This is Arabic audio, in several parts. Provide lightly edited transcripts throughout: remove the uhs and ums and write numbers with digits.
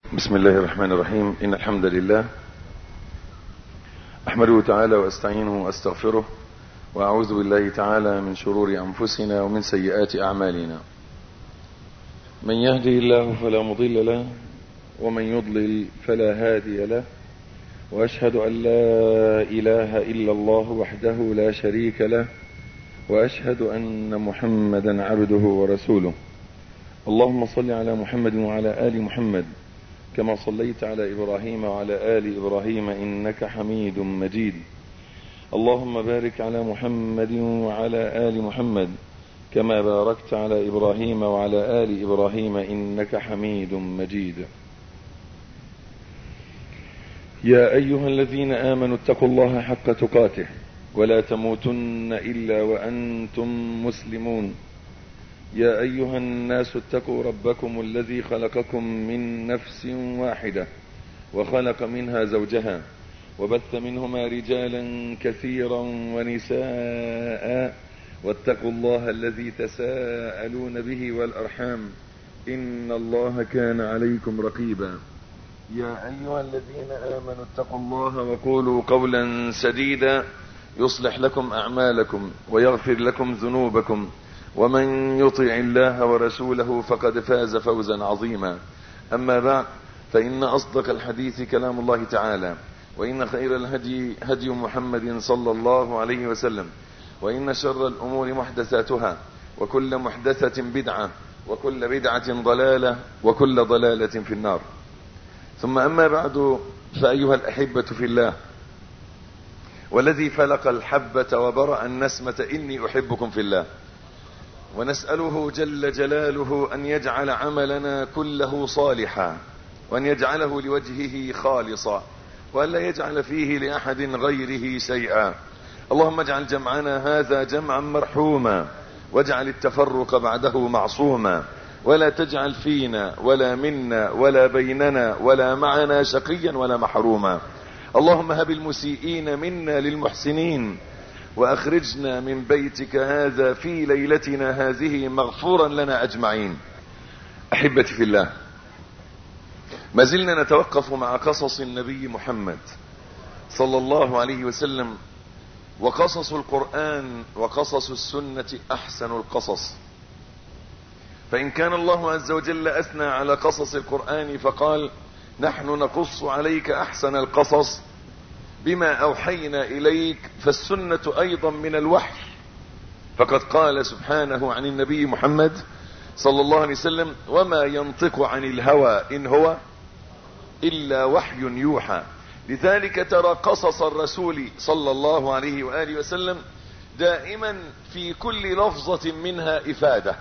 بسم الله الرحمن الرحيم. إن الحمد لله أحمده تعالى وأستعينه وأستغفره، وأعوذ بالله تعالى من شرور أنفسنا ومن سيئات أعمالنا. من يهدي الله فلا مضل له، ومن يضلل فلا هادي له، وأشهد أن لا إله إلا الله وحده لا شريك له، وأشهد أن محمدا عبده ورسوله. اللهم صل على محمد وعلى آل محمد كما صليت على إبراهيم وعلى آل إبراهيم إنك حميد مجيد. اللهم بارك على محمد وعلى آل محمد كما باركت على إبراهيم وعلى آل إبراهيم إنك حميد مجيد. يا أيها الذين آمنوا اتقوا الله حق تقاته ولا تموتن إلا وأنتم مسلمون. يا أيها الناس اتقوا ربكم الذي خلقكم من نفس واحدة وخلق منها زوجها وبث منهما رجالا كثيرا ونساء، واتقوا الله الذي تساءلون به والأرحام إن الله كان عليكم رقيبا. يا أيها الذين آمنوا اتقوا الله وقولوا قولا سديدا يصلح لكم أعمالكم ويغفر لكم ذنوبكم، ومن يطع الله ورسوله فقد فاز فوزا عظيما. أما بعد، فإن أصدق الحديث كلام الله تعالى، وإن خير الهدي هدي محمد صلى الله عليه وسلم، وإن شر الأمور محدثاتها، وكل محدثة بدعة، وكل بدعة ضلالة، وكل ضلالة في النار. ثم أما بعد، فأيها الأحبة في الله، والذي فلق الحبة وبرأ النسمة إني أحبكم في الله، ونسأله جل جلاله أن يجعل عملنا كله صالحا، وأن يجعله لوجهه خالصا، وأن لا يجعل فيه لأحد غيره شيئا. اللهم اجعل جمعنا هذا جمعا مرحوما، واجعل التفرق بعده معصوما، ولا تجعل فينا ولا منا ولا بيننا ولا معنا شقيا ولا محروما. اللهم هب المسيئين منا للمحسنين، وأخرجنا من بيتك هذا في ليلتنا هذه مغفورا لنا أجمعين. أحبتي في الله، ما زلنا نتوقف مع قصص النبي محمد صلى الله عليه وسلم، وقصص القرآن وقصص السنة أحسن القصص. فإن كان الله عز وجل أثنى على قصص القرآن فقال: نحن نقص عليك أحسن القصص بما أوحينا إليك، فالسنة أيضا من الوحي. فقد قال سبحانه عن النبي محمد صلى الله عليه وسلم: وما ينطق عن الهوى إن هو إلا وحي يوحى. لذلك ترى قصص الرسول صلى الله عليه وآله وسلم دائما في كل لفظة منها إفادة.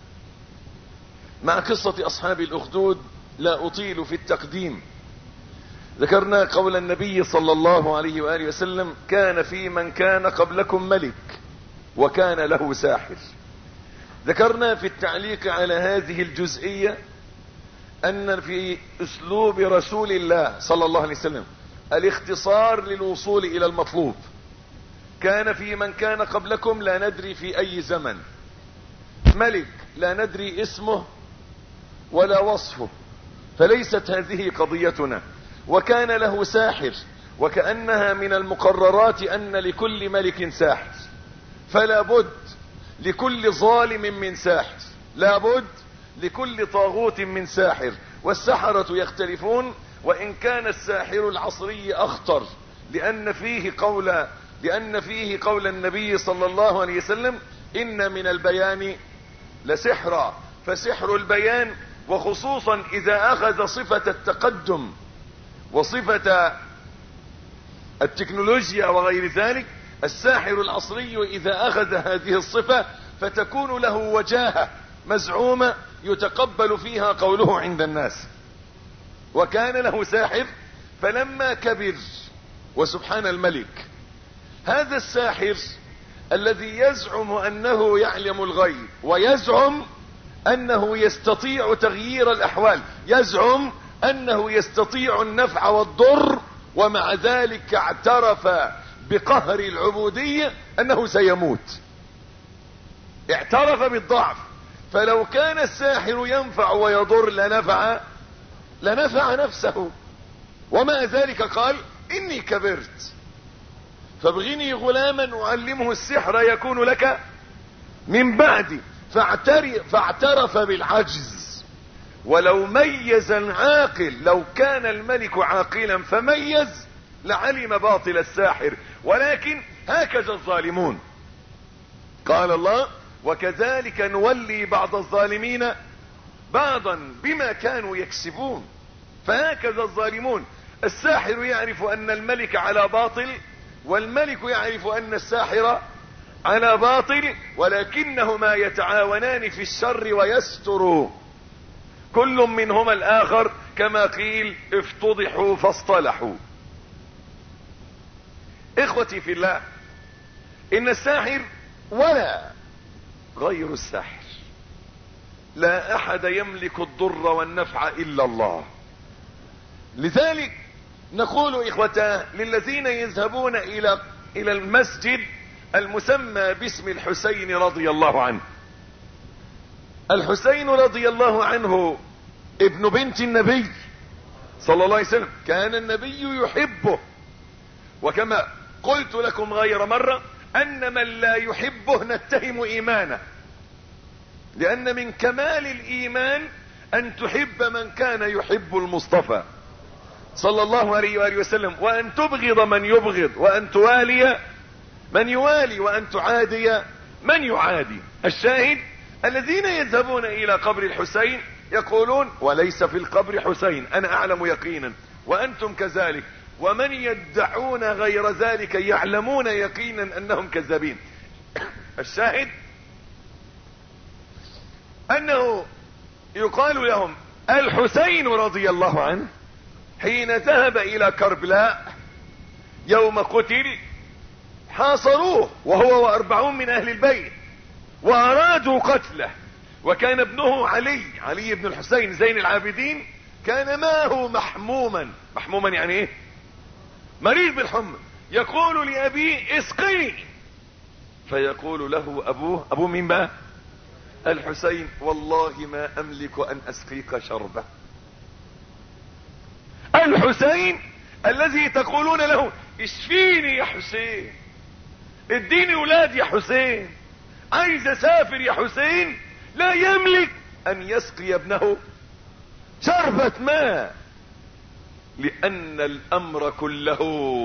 مع قصة أصحاب الأخدود لا أطيل في التقديم. ذكرنا قول النبي صلى الله عليه وآله وسلم: كان في من كان قبلكم ملك وكان له ساحر. ذكرنا في التعليق على هذه الجزئية أن في أسلوب رسول الله صلى الله عليه وسلم الاختصار للوصول إلى المطلوب. كان في من كان قبلكم، لا ندري في أي زمن، ملك لا ندري اسمه ولا وصفه، فليست هذه قضيتنا. وكان له ساحر، وكأنها من المقررات أن لكل ملك ساحر، فلا بد لكل ظالم من ساحر، لا بد لكل طاغوت من ساحر. والسحرة يختلفون، وإن كان الساحر العصري أخطر، لأن فيه قول النبي صلى الله عليه وسلم: إن من البيان لسحرا. فسحر البيان، وخصوصا إذا أخذ صفة التقدم وصفة التكنولوجيا وغير ذلك، الساحر العصري إذا أخذ هذه الصفة فتكون له وجاهة مزعومة يتقبل فيها قوله عند الناس. وكان له ساحر، فلما كبر، وسبحان الملك، هذا الساحر الذي يزعم أنه يعلم الغيب، ويزعم أنه يستطيع تغيير الأحوال، يزعم أنه يستطيع النفع والضر، ومع ذلك اعترف بقهر العبودية أنه سيموت، اعترف بالضعف. فلو كان الساحر ينفع ويضر لنفع لنفع نفسه، ومع ذلك قال اني كبرت فابغني غلاما اعلمه السحر يكون لك من بعدي. فاعترف بالعجز. ولو ميز العاقل، لو كان الملك عاقلا فميز لعلم باطل الساحر، ولكن هكذا الظالمون. قال الله وكذلك نولي بعض الظالمين بعضا بما كانوا يكسبون. فهكذا الظالمون. الساحر يعرف ان الملك على باطل، والملك يعرف ان الساحر على باطل، ولكنهما يتعاونان في الشر ويستر كل منهما الاخر، كما قيل افتضحوا فاصطلحوا. اخوتي في الله، ان الساحر ولا غير الساحر لا احد يملك الضر والنفع الا الله. لذلك نقول اخوتاه للذين يذهبون الى المسجد المسمى باسم الحسين رضي الله عنه. الحسين رضي الله عنه ابن بنت النبي صلى الله عليه وسلم، كان النبي يحبه، وكما قلت لكم غير مرة ان من لا يحبه نتهم ايمانه، لان من كمال الايمان ان تحب من كان يحب المصطفى صلى الله عليه وآله وسلم، وان تبغض من يبغض، وان توالي من يوالي، وان تعادي من يعادي. الشاهد الذين يذهبون الى قبر الحسين يقولون وليس في القبر حسين، انا اعلم يقينا وانتم كذلك، ومن يدعون غير ذلك يعلمون يقينا انهم كذابين. الشاهد انه يقال لهم الحسين رضي الله عنه حين ذهب الى كربلاء يوم قتل حاصروه وهو و40 من اهل البيت وارادوا قتله، وكان ابنه علي بن الحسين زين العابدين كان معه محموما يعني ايه؟ مريض بالحمى. يقول لابيه اسقني، فيقول له ابوه مين بقى؟ الحسين والله ما املك ان اسقيك شربة. الحسين الذي تقولون له اشفيني يا حسين، اديني ولاد يا حسين، عايز اسافر يا حسين، لا يملك ان يسقي ابنه شربة ماء، لان الامر كله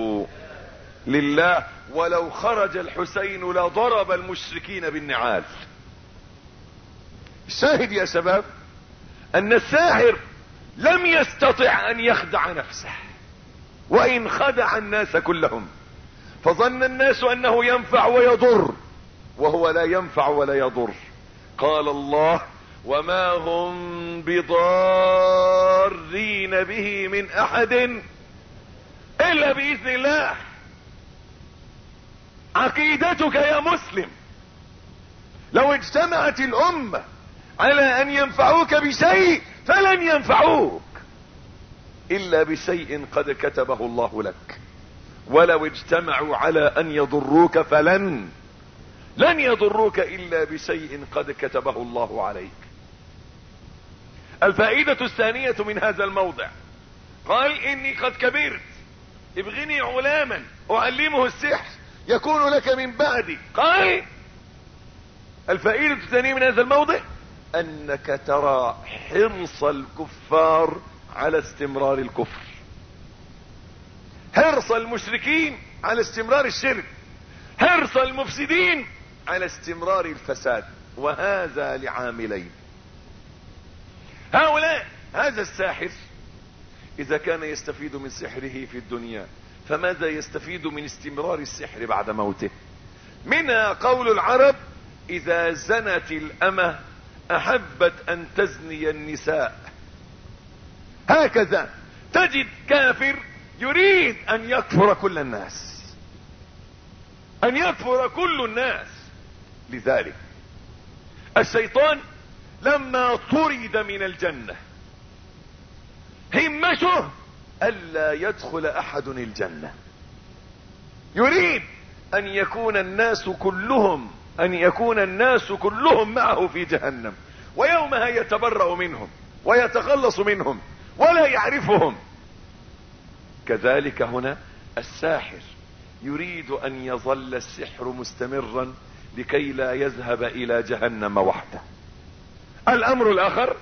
لله. ولو خرج الحسين لضرب المشركين بالنعال. الشاهد يا شباب ان الساحر لم يستطع ان يخدع نفسه، وان خدع الناس كلهم، فظن الناس انه ينفع ويضر، وهو لا ينفع ولا يضر. قال الله وما هم بضارين به من احد الا باذن الله. عقيدتك يا مسلم لو اجتمعت الامة على ان ينفعوك بشيء فلن ينفعوك الا بشيء قد كتبه الله لك، ولو اجتمعوا على ان يضروك لن يضروك الا بشيء قد كتبه الله عليك. الفائدة الثانية من هذا الموضع، قال اني قد كبرت ابغني غلاما اعلمه السحر يكون لك من بعدي. قال الفائدة الثانية من هذا الموضع انك ترى حرص الكفار على استمرار الكفر، حرص المشركين على استمرار الشرك، حرص المفسدين على استمرار الفساد، وهذا لعاملين. هذا الساحر اذا كان يستفيد من سحره في الدنيا فماذا يستفيد من استمرار السحر بعد موته؟ منها قول العرب اذا زنت الامة احبت ان تزني النساء. هكذا تجد كافر يريد ان يكفر كل الناس، ان يكفر كل الناس. لذلك الشيطان لما طرد من الجنة همته الا يدخل احد الجنة، يريد ان يكون الناس كلهم معه في جهنم، ويومها يتبرأ منهم ويتخلص منهم ولا يعرفهم. كذلك هنا الساحر يريد ان يظل السحر مستمرا لكي لا يذهب الى جهنم وحده. الامر الاخر،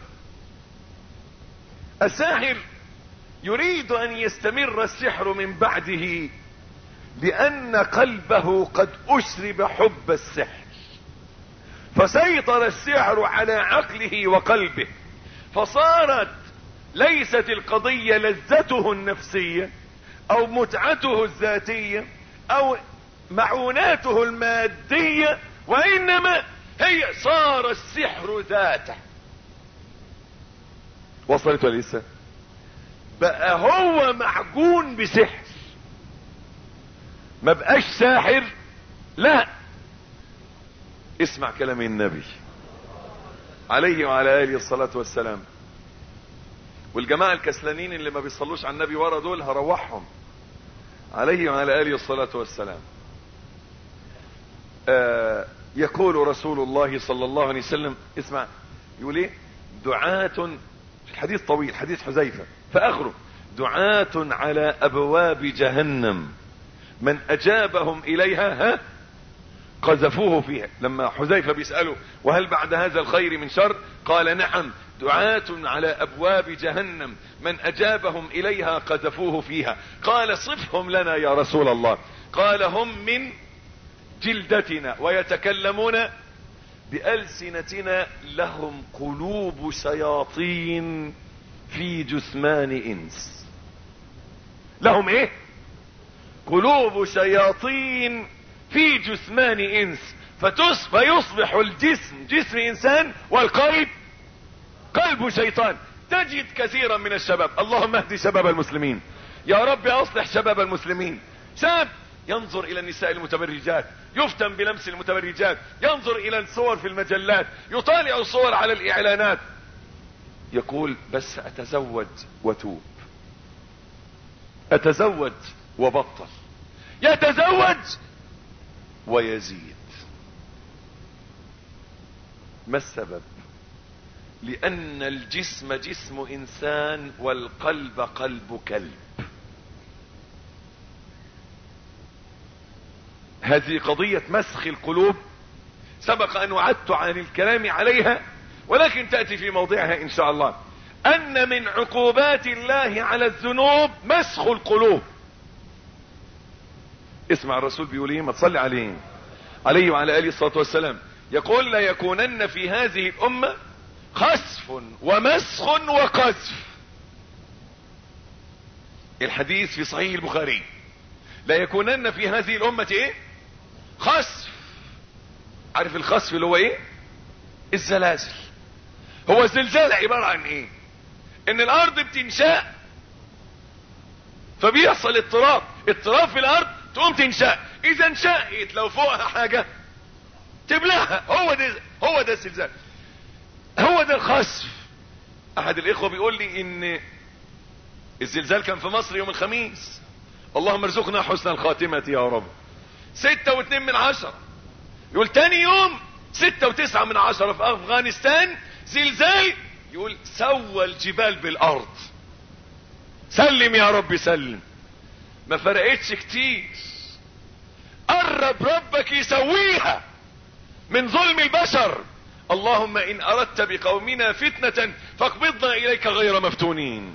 الساحر يريد ان يستمر السحر من بعده لان قلبه قد اشرب حب السحر، فسيطر السحر على عقله وقلبه، فصارت ليست القضية لذته النفسية او متعته الذاتية او معوناته المادية، وانما هي صار السحر ذاته. وصلت ولا لسه؟ بقى هو معجون بسحر، ما بقاش ساحر. لا، اسمع كلام النبي عليه وعلى آله الصلاة والسلام. والجماعة الكسلانين اللي ما بيصلوش على النبي ورا دول هروحهم عليه وعلى آله الصلاة والسلام. يقول رسول الله صلى الله عليه وسلم، اسمع يقول ايه؟ دعاة، الحديث طويل، حديث حذيفة، فاخره دعاة على ابواب جهنم من اجابهم اليها قذفوه فيها. لما حذيفة بيسأله وهل بعد هذا الخير من شر؟ قال نعم، دعاة على ابواب جهنم من اجابهم اليها قذفوه فيها. قال صفهم لنا يا رسول الله. قال هم من جلدتنا ويتكلمون بألسنتنا، لهم قلوب شياطين في جثمان انس. لهم ايه؟ قلوب شياطين في جثمان انس، فيصبح الجسم جسم انسان والقلب قلب شيطان. تجد كثيرا من الشباب، اللهم اهدي شباب المسلمين يا رب، اصلح شباب المسلمين. شاب ينظر الى النساء المتبرجات، يفتن بلمس المتبرجات، ينظر الى الصور في المجلات، يطالع الصور على الاعلانات، يقول بس اتزوج وتوب، اتزوج وبطل، يتزوج ويزيد. ما السبب؟ لان الجسم جسم انسان والقلب قلب كلب. هذه قضية مسخ القلوب سبق ان وعدت عن الكلام عليها، ولكن تأتي في موضعها ان شاء الله. ان من عقوبات الله على الذنوب مسخ القلوب. اسمع الرسول بيقول ايه، ما تصلي عليه وعلى آله الصلاة والسلام. يقول لا يكونن في هذه الامة خسف ومسخ وقذف. الحديث في صحيح البخاري، لا يكونن في هذه الامة ايه؟ خسف. عارف الخسف اللي هو ايه؟ الزلازل. هو الزلزال عبارة عن ايه؟ ان الارض بتنشأ فبيحصل اضطراب في الارض، تقوم تنشأ. اذا انشأت لو فوقها حاجة تبلعها. هو ده الزلزال، هو ده الخسف. احد الاخوة بيقول لي ان الزلزال كان في مصر يوم الخميس، اللهم ارزقنا حسن الخاتمة يا رب. 6.2 يقول تاني يوم 6.9 في افغانستان زلزال، يقول سوى الجبال بالارض. سلم يا رب سلم. ما فرقتش كتير، قرب ربك يسويها من ظلم البشر. اللهم ان اردت بقومنا فتنة فاقبضنا اليك غير مفتونين.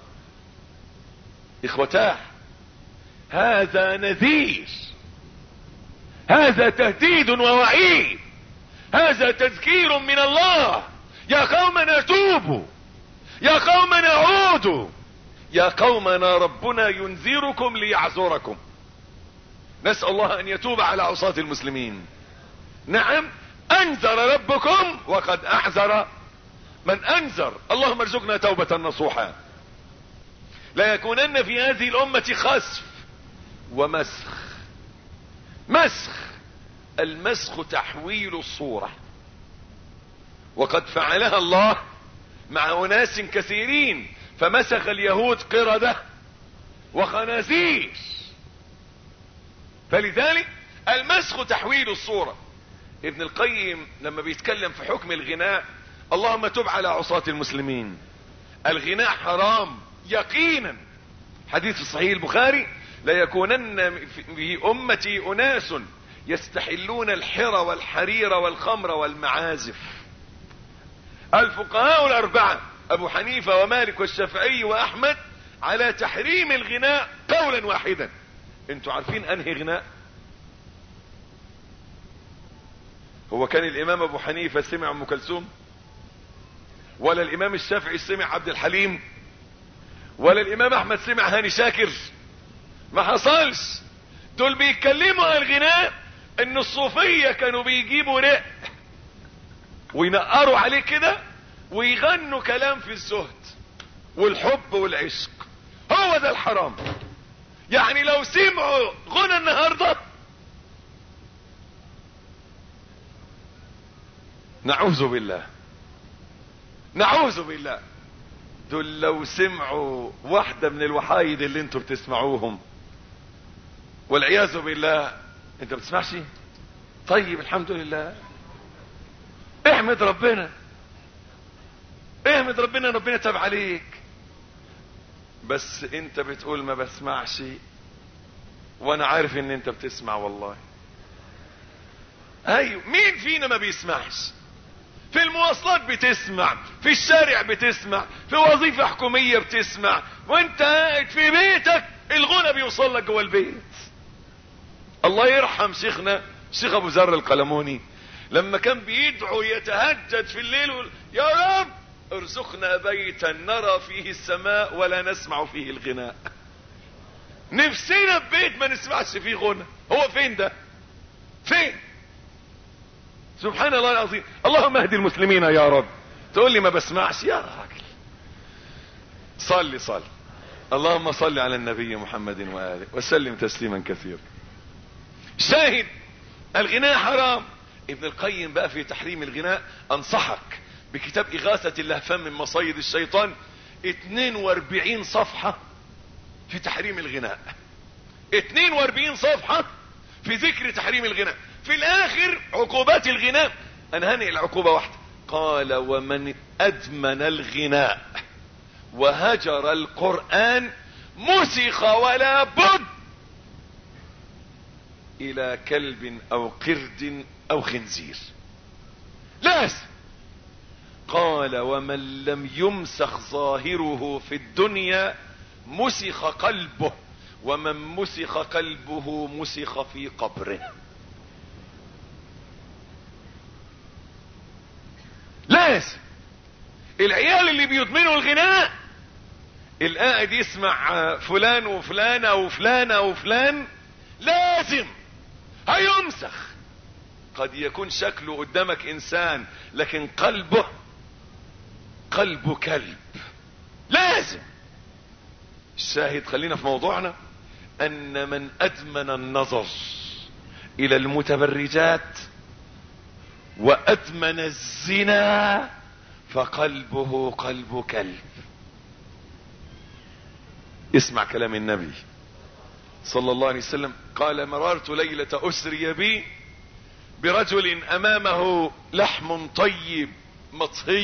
اخوتاه، هذا نذير، هذا تهديد ووعيد، هذا تذكير من الله. يا قومنا توبوا، يا قومنا عودوا، يا قومنا ربنا ينذركم ليعذركم. نسأل الله ان يتوب على عصاة المسلمين. نعم، انذر ربكم وقد اعذر من انذر. اللهم ارزقنا توبة نصوحا. لا يكونن في هذه الامة خسف ومسخ. مسخ، المسخ تحويل الصورة، وقد فعلها الله مع اناس كثيرين، فمسخ اليهود قردة وخنازير. فلذلك المسخ تحويل الصورة. ابن القيم لما بيتكلم في حكم الغناء، اللهم تب على عصاة المسلمين، الغناء حرام يقينا. حديث في صحيح البخاري: لا يكونن في امتي اناس يستحلون الحر والحرير والخمر والمعازف. الفقهاء الاربعة ابو حنيفة ومالك والشافعي واحمد على تحريم الغناء قولا واحدا. انتوا عارفين انهي غناء؟ هو كان الامام ابو حنيفة سمع ام كلثوم؟ ولا الامام الشافعي سمع عبد الحليم؟ ولا الامام احمد سمع هاني شاكر؟ ما حصلش. دول بيتكلموا عن الغناء ان الصوفية كانوا بيجيبوا رق وينقروا عليه كده ويغنوا كلام في الزهد والحب والعشق. هو ده الحرام. يعني لو سمعوا غنى النهاردة، نعوذ بالله نعوذ بالله، دول لو سمعوا واحدة من الوحايد اللي انتوا بتسمعوهم والعياذ بالله. انت بتسمعش؟ طيب الحمد لله، احمد ربنا احمد ربنا، ربنا تاب عليك. بس انت بتقول ما بسمعش، وانا عارف ان انت بتسمع والله. ايوه، مين فينا ما بيسمعش؟ في المواصلات بتسمع، في الشارع بتسمع، في وظيفة حكومية بتسمع، وانت قاعد في بيتك الغنى بيوصل لك جوه البيت. الله يرحم شيخنا شيخ ابو ذر القلموني لما كان بيدعو يتهجد في الليل يا رب ارزقنا بيتا نرى فيه السماء ولا نسمع فيه الغناء. نفسنا ببيت ما نسمعش فيه غنى. هو فين ده؟ فين؟ سبحان الله العظيم. اللهم اهدي المسلمين يا رب. تقول لي ما بسمعش؟ يا راجل صلي. اللهم صل على النبي محمد وآله وسلم تسليما كثيرا. شاهد، الغناء حرام. ابن القيم بقى في تحريم الغناء انصحك بكتاب اغاثة اللهفان من مصايد الشيطان، 42 صفحة في تحريم الغناء، 42 صفحة في ذكر تحريم الغناء. في الاخر عقوبات الغناء، انا هنقل عقوبة واحدة. قال: ومن ادمن الغناء وهجر القرآن مسخ ولا بد الى كلب او قرد او خنزير. لازم. قال: ومن لم يمسخ ظاهره في الدنيا مسخ قلبه، ومن مسخ قلبه مسخ في قبره. لازم. العيال اللي بيدمنوا الغناء، القاعد يسمع فلان وفلانة وفلانة وفلان، لازم هيمسخ. قد يكون شكله قدامك انسان لكن قلبه كلب. لازم. الشاهد، خلينا في موضوعنا، ان من ادمن النظر الى المتبرجات وادمن الزنا فقلبه قلب كلب. اسمع كلام النبي صلى الله عليه وسلم. قال: مررت ليلة اسري بي برجل امامه لحم طيب مطهي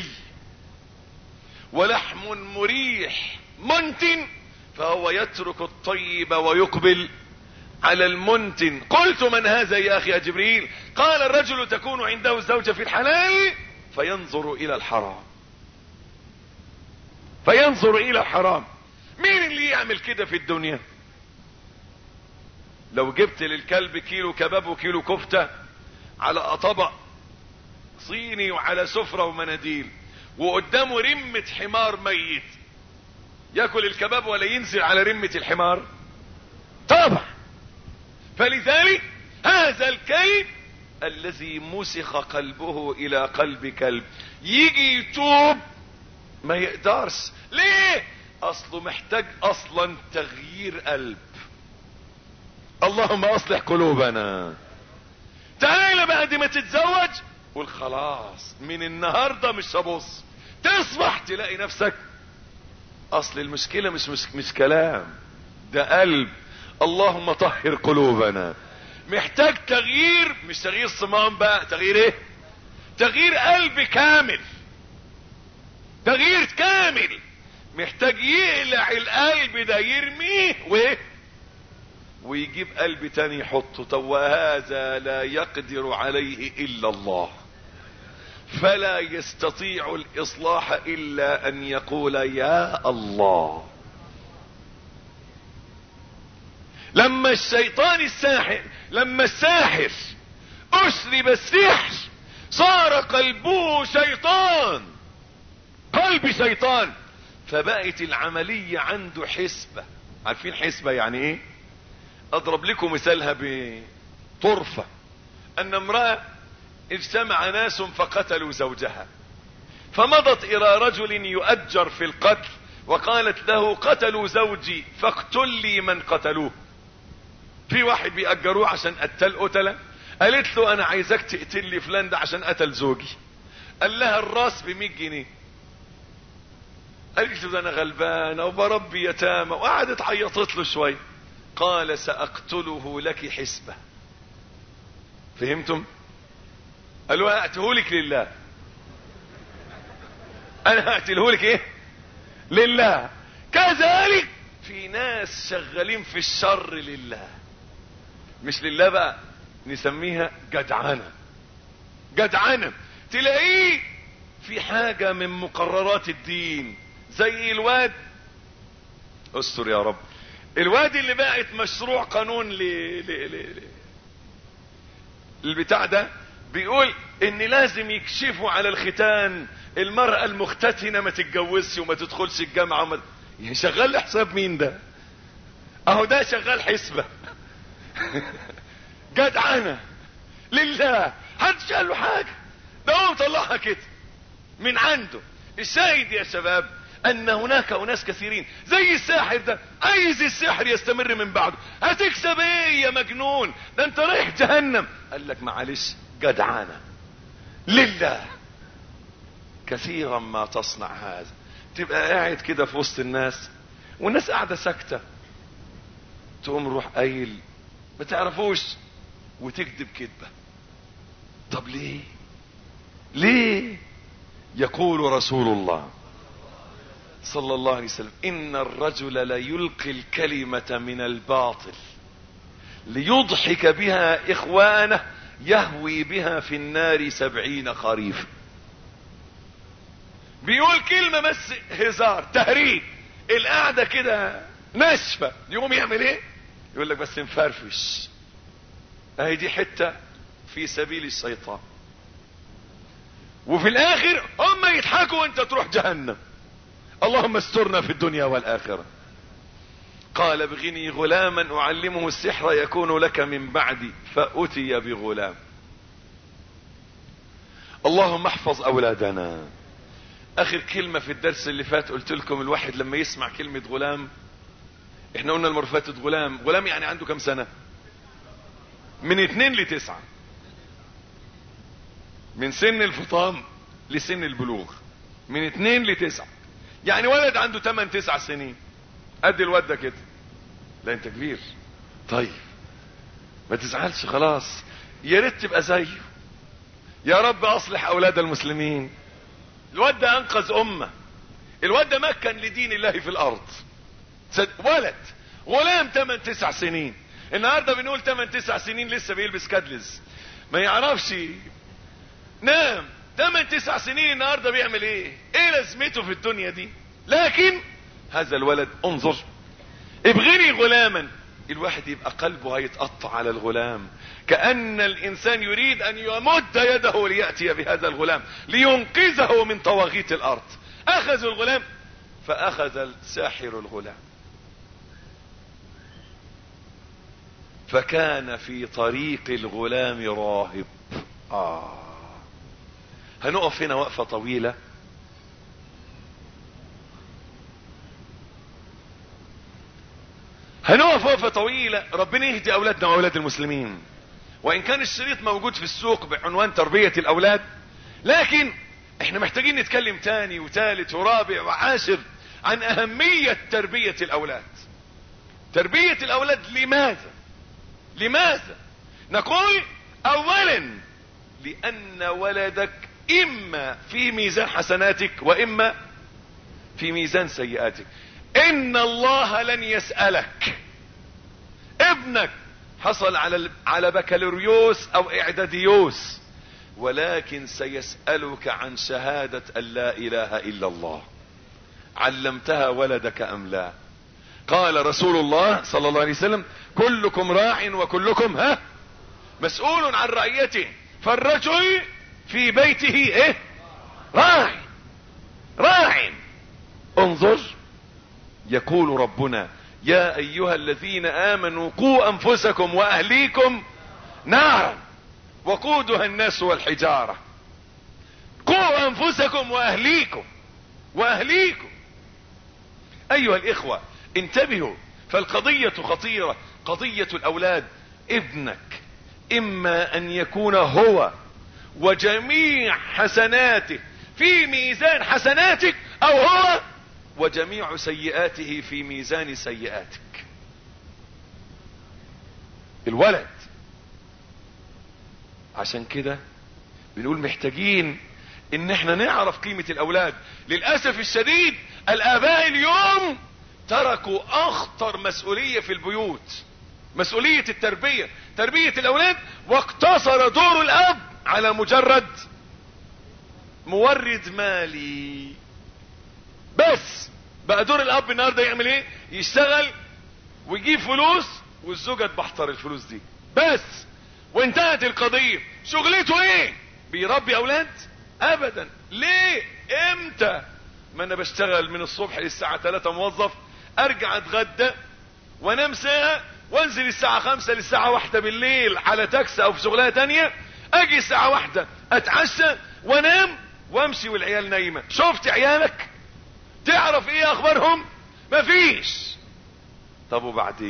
ولحم مريح منتن، فهو يترك الطيب ويقبل على المنتن. قلت: من هذا يا اخي يا جبريل؟ قال: الرجل تكون عنده الزوجة في الحلال فينظر الى الحرام. فينظر الى الحرام. مين اللي يعمل كده في الدنيا؟ لو جبت للكلب كيلو كباب وكيلو كفتة على طبق صيني وعلى سفرة ومناديل وقدامه رمة حمار ميت، ياكل الكباب ولا ينزل على رمة الحمار؟ طبعا. فلذلك هذا الكلب الذي مسخ قلبه الى قلب كلب يجي يتوب ما يقدرش. ليه؟ اصله محتاج اصلا تغيير قلب. اللهم اصلح قلوبنا. تعالى بعد ما تتزوج قول: خلاص من النهاردة مش هبص. تصبح تلاقي نفسك اصل المشكلة مش كلام، ده قلب. اللهم طهر قلوبنا. محتاج تغيير، مش تغيير صمام بقى، تغيير ايه؟ تغيير قلب كامل، تغيير كامل. محتاج يقلع القلب ده يرميه ويجيب قلب تاني يحطه. طب وهذا لا يقدر عليه الا الله، فلا يستطيع الاصلاح الا ان يقول يا الله. لما الساحر اشرب السحر صار قلبه شيطان، قلب شيطان، فبقت العملية عنده حسبة. عارفين حسبة يعني ايه؟ اضرب لكم مثالها بطرفة. ان امرأة اجتمع ناس فقتلوا زوجها، فمضت الى رجل يؤجر في القتل وقالت له قتلوا زوجي فاقتل لي من قتلوه. في واحد بيأجروه عشان قتلة، قالت له انا عايزك تقتل لي فلان ده عشان قتل زوجي. قال لها الراس ب100 جنيه. قالت له ده انا غلبانه وبربي يتامى، وقعدت عيطت له شويه. قال ساقتله لك حسبه. فهمتم؟ قالوا هقتلهولك لله. انا هقتلهولك ايه؟ لله. كذلك في ناس شغالين في الشر لله، مش لله بقى، نسميها جدعنة. جدعنة تلاقيه في حاجة من مقررات الدين، زي الواد، استر يا رب، الواد اللي بقت مشروع قانون البتاع ده، بيقول ان لازم يكشفوا على الختان، المرأة المختتنة ما تتجوزش وما تدخلش الجامعة شغال حساب مين ده؟ اهو ده شغال حسبة. جدعنة لله، محدش قال له حاجة، ده هو مطلعها كده من عنده. الشاهد يا شباب ان هناك اناس كثيرين زي الساحر ده عايز السحر يستمر من بعده. هتكسب ايه يا مجنون؟ ده انت رايح جهنم. قال لك معلش، جدعنة لله. كثيرا ما تصنع هذا، تبقى قاعد كده في وسط الناس والناس قاعدة ساكتة، تقوم روح قايل ما تعرفوش وتكذب كذبة. طب ليه؟ ليه؟ يقول رسول الله صلى الله عليه وسلم ان الرجل ليلقي الكلمة من الباطل ليضحك بها اخوانه يهوي بها في النار 70 خريف. بيقول كلمة بس هزار تهريج، القعدة كده ناشفة، يقوم يعمل ايه؟ يقول لك بس نفرفش. اهي دي حتة في سبيل الشيطان، وفي الاخر هم يضحكوا وانت تروح جهنم. اللهم استرنا في الدنيا والاخرة. قال ابغني غلاما اعلمه السحر يكون لك من بعدي، فاتي بغلام. اللهم احفظ اولادنا. اخر كلمة في الدرس اللي فات قلت لكم الواحد لما يسمع كلمة غلام، احنا قلنا المرة اللي فاتت غلام يعني عنده كم سنة؟ من 2 ل 9، من سن الفطام لسن البلوغ، من 2 ل 9، يعني ولد عنده 8 9 سنين، قد الواد ده كده. لا انت كبير، طيب ما تزعلش خلاص، يا ريت تبقى زيه. يا رب اصلح اولاد المسلمين. الواد ده انقذ امه، الواد ده مكن لدين الله في الارض. ولد غلام 8 9 سنين، النهارده بنقول 8 9 سنين لسه بيلبس كادلز، ما يعرفش نام. 8 9 سنين النهارده بيعمل ايه لازمته في الدنيا دي؟ لكن هذا الولد، انظر، ابغني غلاما، الواحد يبقى قلبه هيتقطع على الغلام، كأن الانسان يريد ان يمد يده ليأتي بهذا الغلام لينقذه من طواغيت الارض. اخذ الغلام، فاخذ الساحر الغلام، فكان في طريق الغلام راهب. هنقف هنا وقفة طويلة. هنقف وقفة طويلة. ربنا يهدي اولادنا واولاد المسلمين. وان كان الشريط موجود في السوق بعنوان تربية الاولاد، لكن احنا محتاجين نتكلم تاني وتالت ورابع وعاشر عن اهمية تربية الاولاد. تربية الاولاد لماذا؟ نقول اولا لان ولدك اما في ميزان حسناتك واما في ميزان سيئاتك. ان الله لن يسألك ابنك حصل على بكالوريوس او اعداديوس، ولكن سيسألك عن شهادة ان لا اله الا الله، علمتها ولدك ام لا؟ قال رسول الله صلى الله عليه وسلم: كلكم راع وكلكم مسؤول عن رعيته، فالرجل في بيته راع. انظر، يقول ربنا: يا ايها الذين امنوا قوا انفسكم واهليكم نارا وقودها الناس والحجارة. قوا انفسكم واهليكم ايها الاخوة انتبهوا، فالقضية خطيرة، قضية الاولاد. ابنك اما ان يكون هو وجميع حسناته في ميزان حسناتك، او هو وجميع سيئاته في ميزان سيئاتك. الولد. عشان كده بنقول محتاجين ان احنا نعرف قيمة الاولاد. للأسف الشديد الاباء اليوم تركوا اخطر مسؤولية في البيوت، مسؤولية التربية، تربية الاولاد، واقتصر دور الاب على مجرد مورد مالي بس. بقى دور الاب النهارده يعمل ايه؟ يشتغل ويجيب فلوس والزوجة تبحتر الفلوس دي بس، وانتهت القضية. شغلته ايه؟ بيربي اولاد؟ ابدا. ليه؟ امتى؟ ما انا بشتغل من الصبح للساعة 3 موظف، ارجع اتغدى وانام ساعة وانزل الساعة 5 للساعة 1 بالليل على تاكسي او في شغلانة تانية، اجي الساعة 1 اتعشى وانام وامشي والعيال نايمة. شفت عيالك؟ تعرف ايه اخبارهم؟ مفيش. طب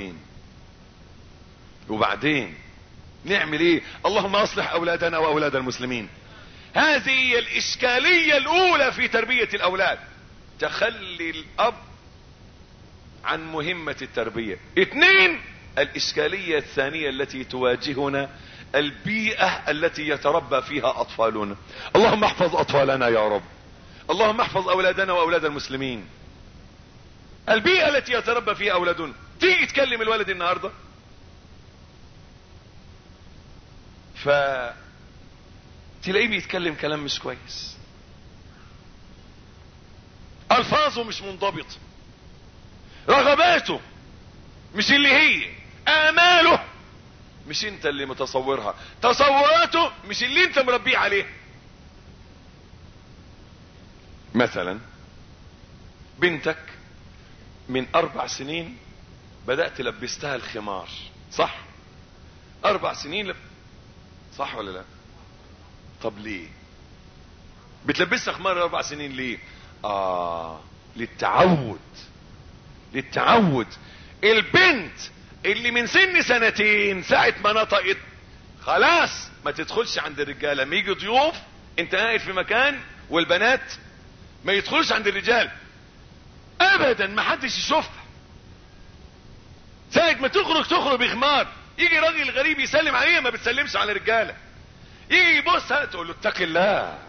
وبعدين نعمل ايه؟ اللهم اصلح اولادنا واولاد المسلمين. هذه هي الاشكالية الاولى في تربية الاولاد، تخلي الاب عن مهمة التربية. 2، الاشكالية الثانية التي تواجهنا، البيئة التي يتربى فيها اطفالنا. اللهم احفظ اطفالنا يا رب، اللهم احفظ اولادنا واولاد المسلمين. البيئة التي يتربى فيها اولادنا. تيجي تكلم الولد النهاردة تلاقيه بيتكلم كلام مش كويس، الفاظه مش منضبطة، رغباته مش اللي هي، اماله مش انت اللي متصورها، تصوراته مش اللي انت مربيه عليه. مثلا بنتك من 4 سنين بدأت لبستها الخمار، صح؟ 4 سنين صح ولا لا؟ طب ليه بتلبسها خمار 4 سنين؟ ليه؟ للتعود. البنت اللي من سن 2 ساعة ما نطقت خلاص ما تدخلش عند الرجالة. ما يجي ضيوف انت قاعد في مكان والبنات ما يدخلوش عند الرجال ابدا، ما حدش يشوفها. ساعة ما تخرج بخمار، يجي راجل غريب يسلم عليها ما بتسلمش على الرجالة، يجي يبصها تقول له اتق الله.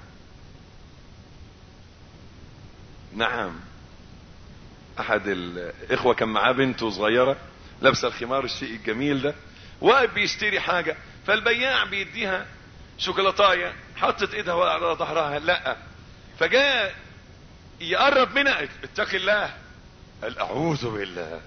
نعم، احد الاخوة كان معاه بنته صغيرة لابسه الخمار الشيء الجميل ده، واقف بيشتري حاجة، فالبياع بيديها شوكولاتايه، حطت ايدها على ظهرها لا، فجاء يقرب منها اتق الله، قال اعوذ بالله.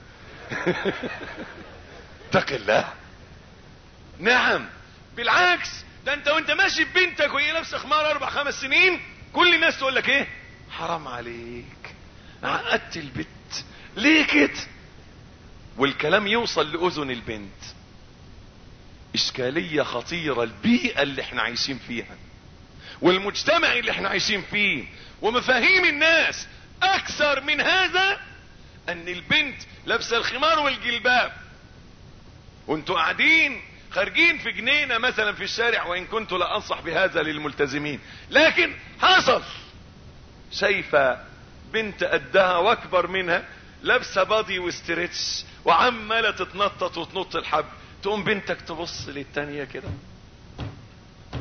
اتق الله. نعم بالعكس، ده انت وانت ماشي ببنتك وهي لابسه خمار 4 5 سنين كل الناس تقول لك ايه؟ حرام عليك، عقدت البت ليه كده؟ والكلام يوصل لاذن البنت. اشكالية خطيرة البيئة اللي احنا عايشين فيها والمجتمع اللي احنا عايشين فيه ومفاهيم الناس. اكثر من هذا ان البنت لابسه الخمار والجلباب وانتوا قاعدين خارجين في جنينة مثلا في الشارع، وان كنت لا انصح بهذا للملتزمين، لكن حصل شايفة بنت قدها واكبر منها لابسه باضي وستريتش وعماله تتنطط وتنط الحب، تقوم بنتك تبص للتانية كده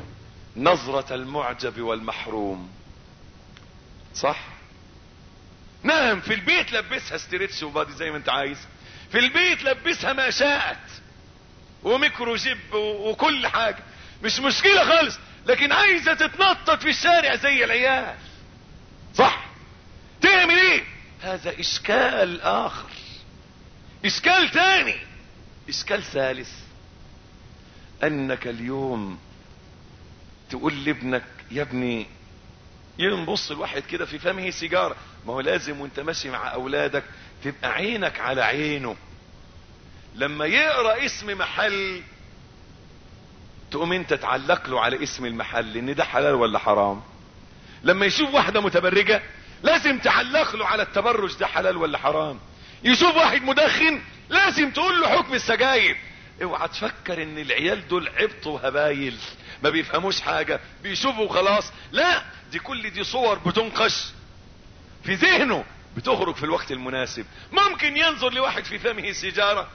نظرة المعجب والمحروم، صح؟ نعم، في البيت لبسها ستريتش وبادي زي ما انت عايز، في البيت لبسها ما شاءت وميكرو جيب وكل حاجة، مش مشكلة خالص. لكن عايزة تتنطط في الشارع زي العيال، صح؟ تعمل ايه؟ هذا اشكال اخر. اشكال تاني، اشكال ثالث، انك اليوم تقول لابنك يا ابني، ينبص الواحد كده في فمه سيجارة. ما هو لازم وانت ماشي مع اولادك تبقى عينك على عينه. لما يقرأ اسم محل تقوم انت تعلق له على اسم المحل ان ده حلال ولا حرام. لما يشوف واحدة متبرجة لازم تعلق له على التبرج ده حلال ولا حرام. يشوف واحد مدخن لازم تقول له حكم السجاير. اوعى تفكر ان العيال دول عبط وهبايل ما بيفهموش حاجة، بيشوفوا خلاص. لا، دي صور بتنقش في ذهنه، بتخرج في الوقت المناسب. ممكن ينظر لواحد في فمه سيجارة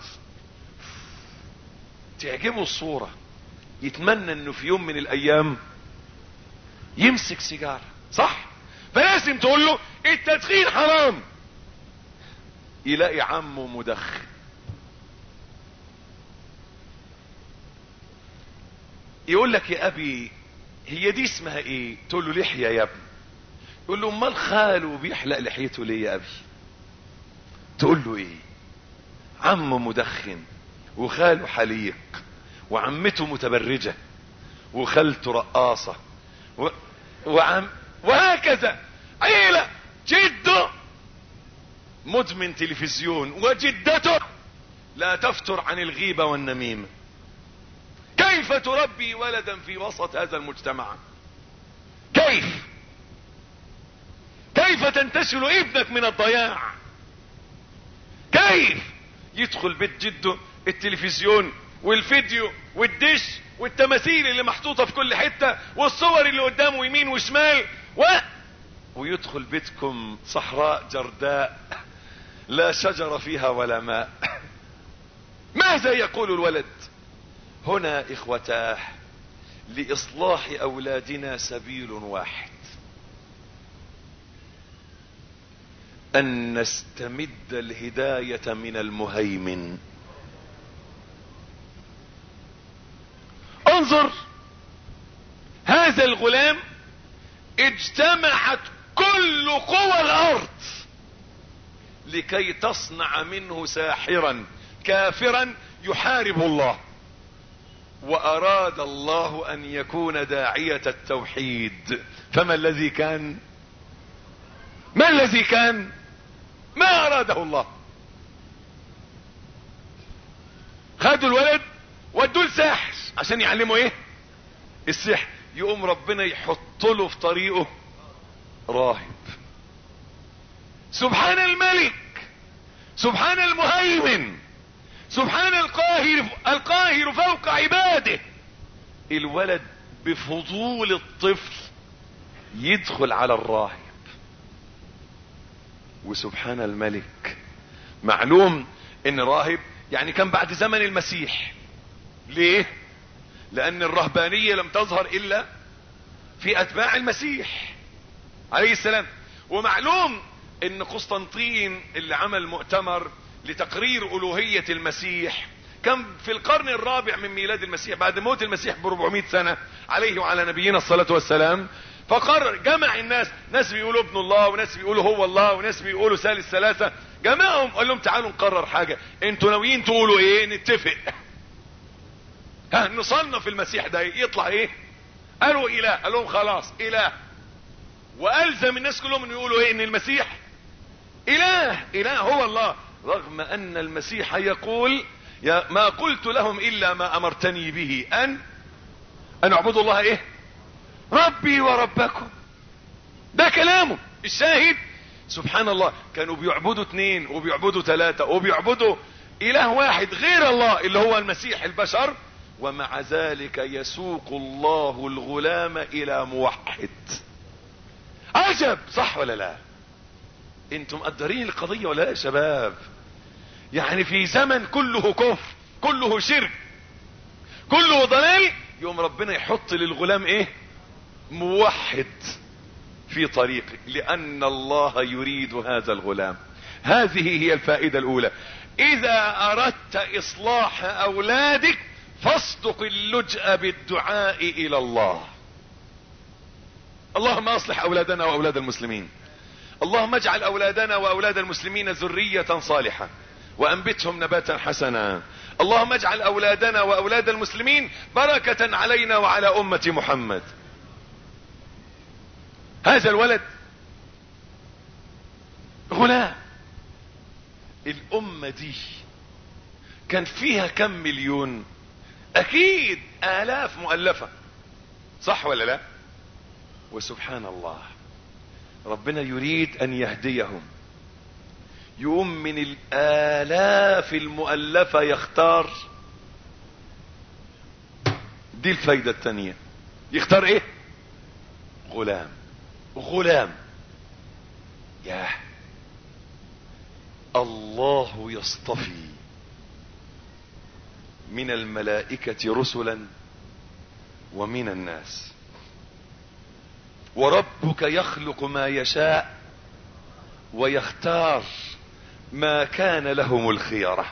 تعجبه الصورة، يتمنى انه في يوم من الايام يمسك سيجارة، صح؟ فلازم تقول له التدخين حرام. يلاقي عمه مدخن، يقول لك يا ابي هي دي اسمها ايه؟ تقول له لحية يا ابني. يقول له امال خاله بيحلق لحيته ليه يا ابي؟ تقول له ايه؟ عمه مدخن وخاله حليق وعمته متبرجة وخالته رقاصة وهكذا. عيلة جده مدمن تلفزيون وجدته لا تفتر عن الغيبة والنميمة. كيف تربي ولدا في وسط هذا المجتمع؟ كيف تنتشل ابنك من الضياع؟ كيف يدخل بيت جده التلفزيون والفيديو والدش والتماثيل اللي محطوطة في كل حتة والصور اللي قدامه يمين وشمال ويدخل بيتكم صحراء جرداء لا شجر فيها ولا ماء. ماذا يقول الولد؟ هنا اخوتاه لاصلاح اولادنا سبيل واحد، ان نستمد الهداية من المهيمن. انظر، هذا الغلام اجتمعت كل قوى الارض لكي تصنع منه ساحرا كافرا يحارب الله، واراد الله ان يكون داعية التوحيد. فما الذي كان؟ ما اراده الله. خدوا الولد ودوا لساحر عشان يعلموا ايه؟ السحر. يقوم ربنا يحط له في طريقه راهب. سبحان الملك، سبحان المهيمن، سبحان القاهر فوق عباده. الولد بفضول الطفل يدخل على الراهب. وسبحان الملك، معلوم ان راهب يعني كان بعد زمن المسيح. ليه؟ لان الرهبانية لم تظهر الا في اتباع المسيح عليه السلام. ومعلوم ان قسطنطين اللي عمل مؤتمر لتقرير الوهية المسيح كان في القرن الرابع من ميلاد المسيح، بعد موت المسيح ب400 سنة عليه وعلى نبينا الصلاة والسلام. فقرر جمع الناس، ناس بيقولوا ابن الله وناس بيقولوا هو الله وناس بيقولوا ثالث ثلاثة. جمعهم قال لهم تعالوا نقرر حاجة، انتوا ناويين تقولوا ايه؟ نتفق. نصنف المسيح ده يطلع ايه؟ قالوا اله. قال لهم خلاص اله. والزم الناس كلهم ان يقولوا ايه؟ ان المسيح اله هو الله، رغم ان المسيح يقول ما قلت لهم الا ما امرتني به ان اعبدوا الله ايه؟ ربي وربكم. ده كلامه. الشاهد سبحان الله، كانوا بيعبدوا 2 وبيعبدوا 3 وبيعبدوا اله واحد غير الله اللي هو المسيح البشر، ومع ذلك يسوق الله الغلام الى موحد. عجب، صح ولا لا؟ انتم مقدرين القضية ولا لا يا شباب؟ يعني في زمن كله كفر، كله شرك، كله ضلال، يوم ربنا يحط للغلام ايه؟ موحد. في طريقك، لان الله يريد هذا الغلام. هذه هي الفائدة الاولى. اذا اردت اصلاح اولادك فاصدق اللجأ بالدعاء الى الله. اللهم اصلح اولادنا واولاد المسلمين. اللهم اجعل اولادنا واولاد المسلمين ذرية صالحة وانبتهم نباتا حسنا. اللهم اجعل اولادنا واولاد المسلمين بركة علينا وعلى امة محمد. هذا الولد غلام. الامة دي كان فيها كم مليون؟ اكيد الاف مؤلفة، صح ولا لا؟ وسبحان الله ربنا يريد ان يهديهم، يقوم من الالاف المؤلفة يختار. دي الفايدة الثانية، يختار ايه؟ غلام. غلام. ياه، الله يصطفي من الملائكة رسلا ومن الناس، وربك يخلق ما يشاء ويختار ما كان لهم الخيرة.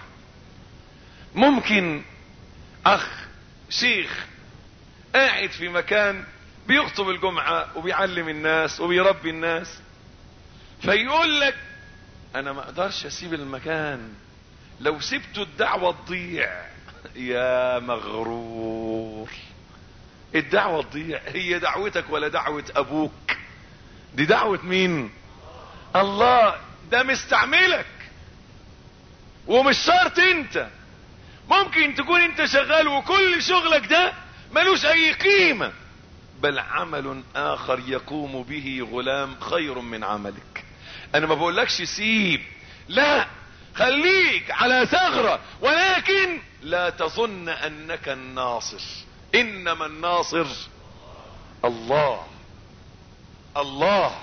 ممكن اخ شيخ قاعد في مكان بيخطب الجمعة وبيعلم الناس وبيربي الناس، فيقول لك انا ما اقدرش اسيب المكان، لو سبت الدعوة تضيع. يا مغرور، الدعوة تضيع؟ هي دعوتك ولا دعوة ابوك؟ دي دعوة مين؟ الله. ده مستعملك، ومش شرط انت. ممكن تكون انت شغال وكل شغلك ده ملوش اي قيمة، بل عمل اخر يقوم به غلام خير من عملك. انا ما بقولكش سيب، لا، خليك على ثغرة، ولكن لا تظن انك الناصر، انما الناصر الله. الله.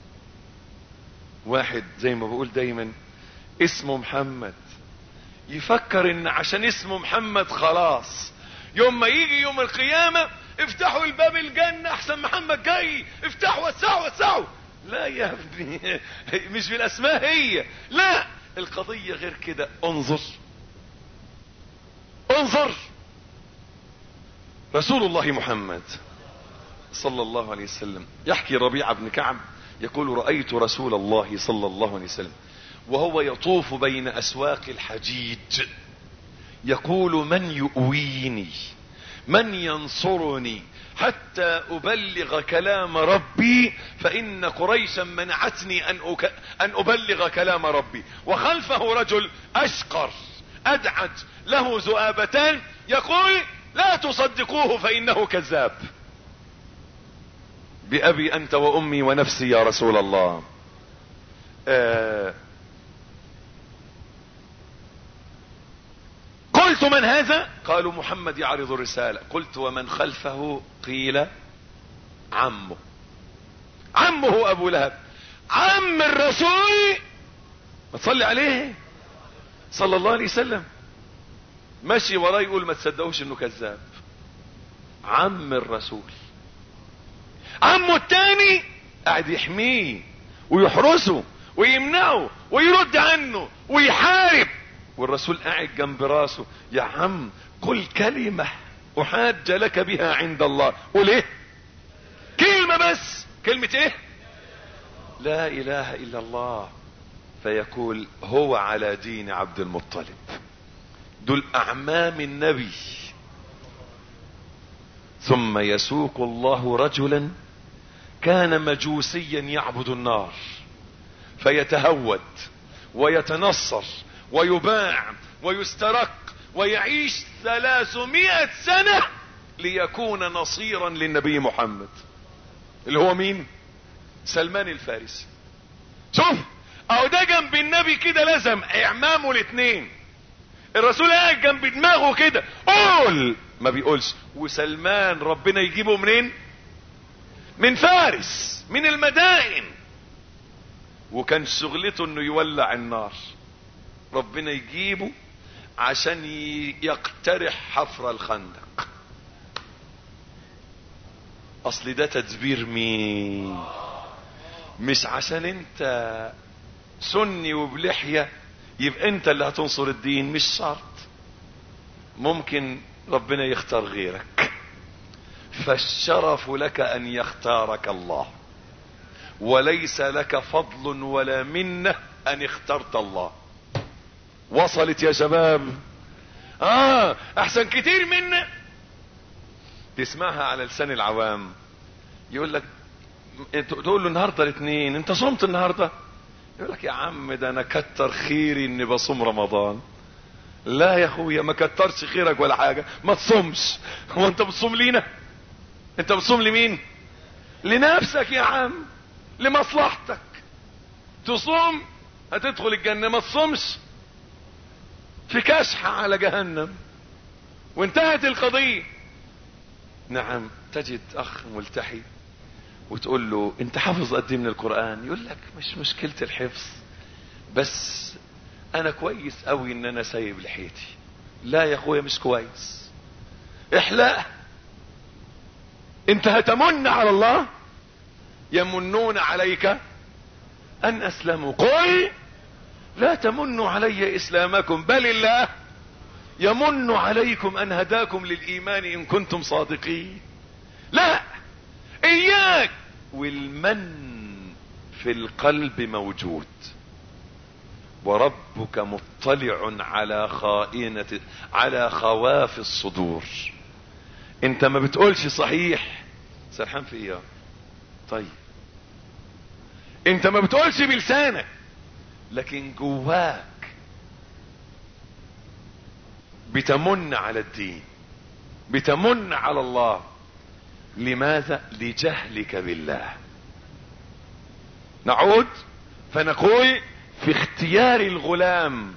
واحد زي ما بقول دايما اسمه محمد، يفكر ان عشان اسمه محمد خلاص يوم ما يجي يوم القيامة افتحوا الباب الجنة احسن محمد جاي، افتحوا وسعوا وسعوا. لا يا ابني، مش بالاسماء هي، لا، القضية غير كده. انظر انظر رسول الله محمد صلى الله عليه وسلم يحكي ربيعة بن كعب يقول رأيت رسول الله صلى الله عليه وسلم وهو يطوف بين اسواق الحجيج يقول من يؤويني، من ينصرني حتى ابلغ كلام ربي، فان قريشا منعتني ان ابلغ كلام ربي. وخلفه رجل اشقر ادعج له ذؤابتان يقول لا تصدقوه فانه كذاب. بأبي انت وامي ونفسي يا رسول الله. قلت من هذا؟ قالوا محمد يعرض الرسالة. قلت ومن خلفه؟ قيل عمه. عمه ابو لهب، عم الرسول. ما تصلي عليه صلى الله عليه وسلم. ماشي وراه يقول ما تصدقوش انه كذاب. عم الرسول. عمه التاني قاعد يحميه ويحرسه ويمنعه ويرد عنه ويحارب، والرسول قاعد جنب راسه. يا عم قل كلمة احاج لك بها عند الله. قول ايه؟ كلمة بس. كلمة ايه؟ لا اله الا الله. فيقول هو على دين عبد المطلب. دول اعمام النبي. ثم يسوق الله رجلا كان مجوسيا يعبد النار فيتهود ويتنصر ويباع ويسترق ويعيش 300 سنة ليكون نصيرا للنبي محمد، اللي هو مين؟ سلمان الفارسي. شوف اهو ده جنب النبي كده، لازم اعمامه الاثنين. الرسول قاعد جنب دماغه كده، قول ما بيقولش. وسلمان ربنا يجيبه منين؟ من فارس، من المدائن، وكان شغلته انه يولع النار. ربنا يجيبه عشان يقترح حفر الخندق. اصل ده تدبير مين؟ مش عشان انت سني وبلحية يبقى انت اللي هتنصر الدين، مش شرط. ممكن ربنا يختار غيرك، فالشرف لك ان يختارك الله، وليس لك فضل ولا منة ان اخترت الله. وصلت يا شباب؟ احسن كتير منا تسمعها على لسان العوام، يقول لك تقول له النهارده الاثنين، انت صمت النهارده؟ يقول لك يا عم ده انا كتر خيري اني بصوم رمضان. لا يا اخويا، ما كترش خيرك ولا حاجه، ما تصومش. هو انت بتصوم لينا؟ انت بتصوم لمين؟ لنفسك يا عم، لمصلحتك. تصوم هتدخل الجنه، ما تصومش في كشحة على جهنم وانتهت القضية. نعم، تجد اخ ملتحي وتقول له انت حافظ قد ايه من القرآن؟ يقول لك مش مشكلة الحفظ، بس انا كويس قوي ان انا سايب لحيتي. لا يا اخويا، مش كويس، احلق. انت هتمن على الله؟ يمنون عليك ان اسلموا، قل لا تمنوا علي اسلامكم بل الله يمن عليكم ان هداكم للايمان ان كنتم صادقين. لا، اياك والمن في القلب موجود، وربك مطلع على خواف الصدور. انت ما بتقولش صحيح، سرحان في ايه؟ طيب انت ما بتقولش بلسانك، لكن جواك بتمن على الدين، بتمن على الله. لماذا؟ لجهلك بالله. نعود فنقول في اختيار الغلام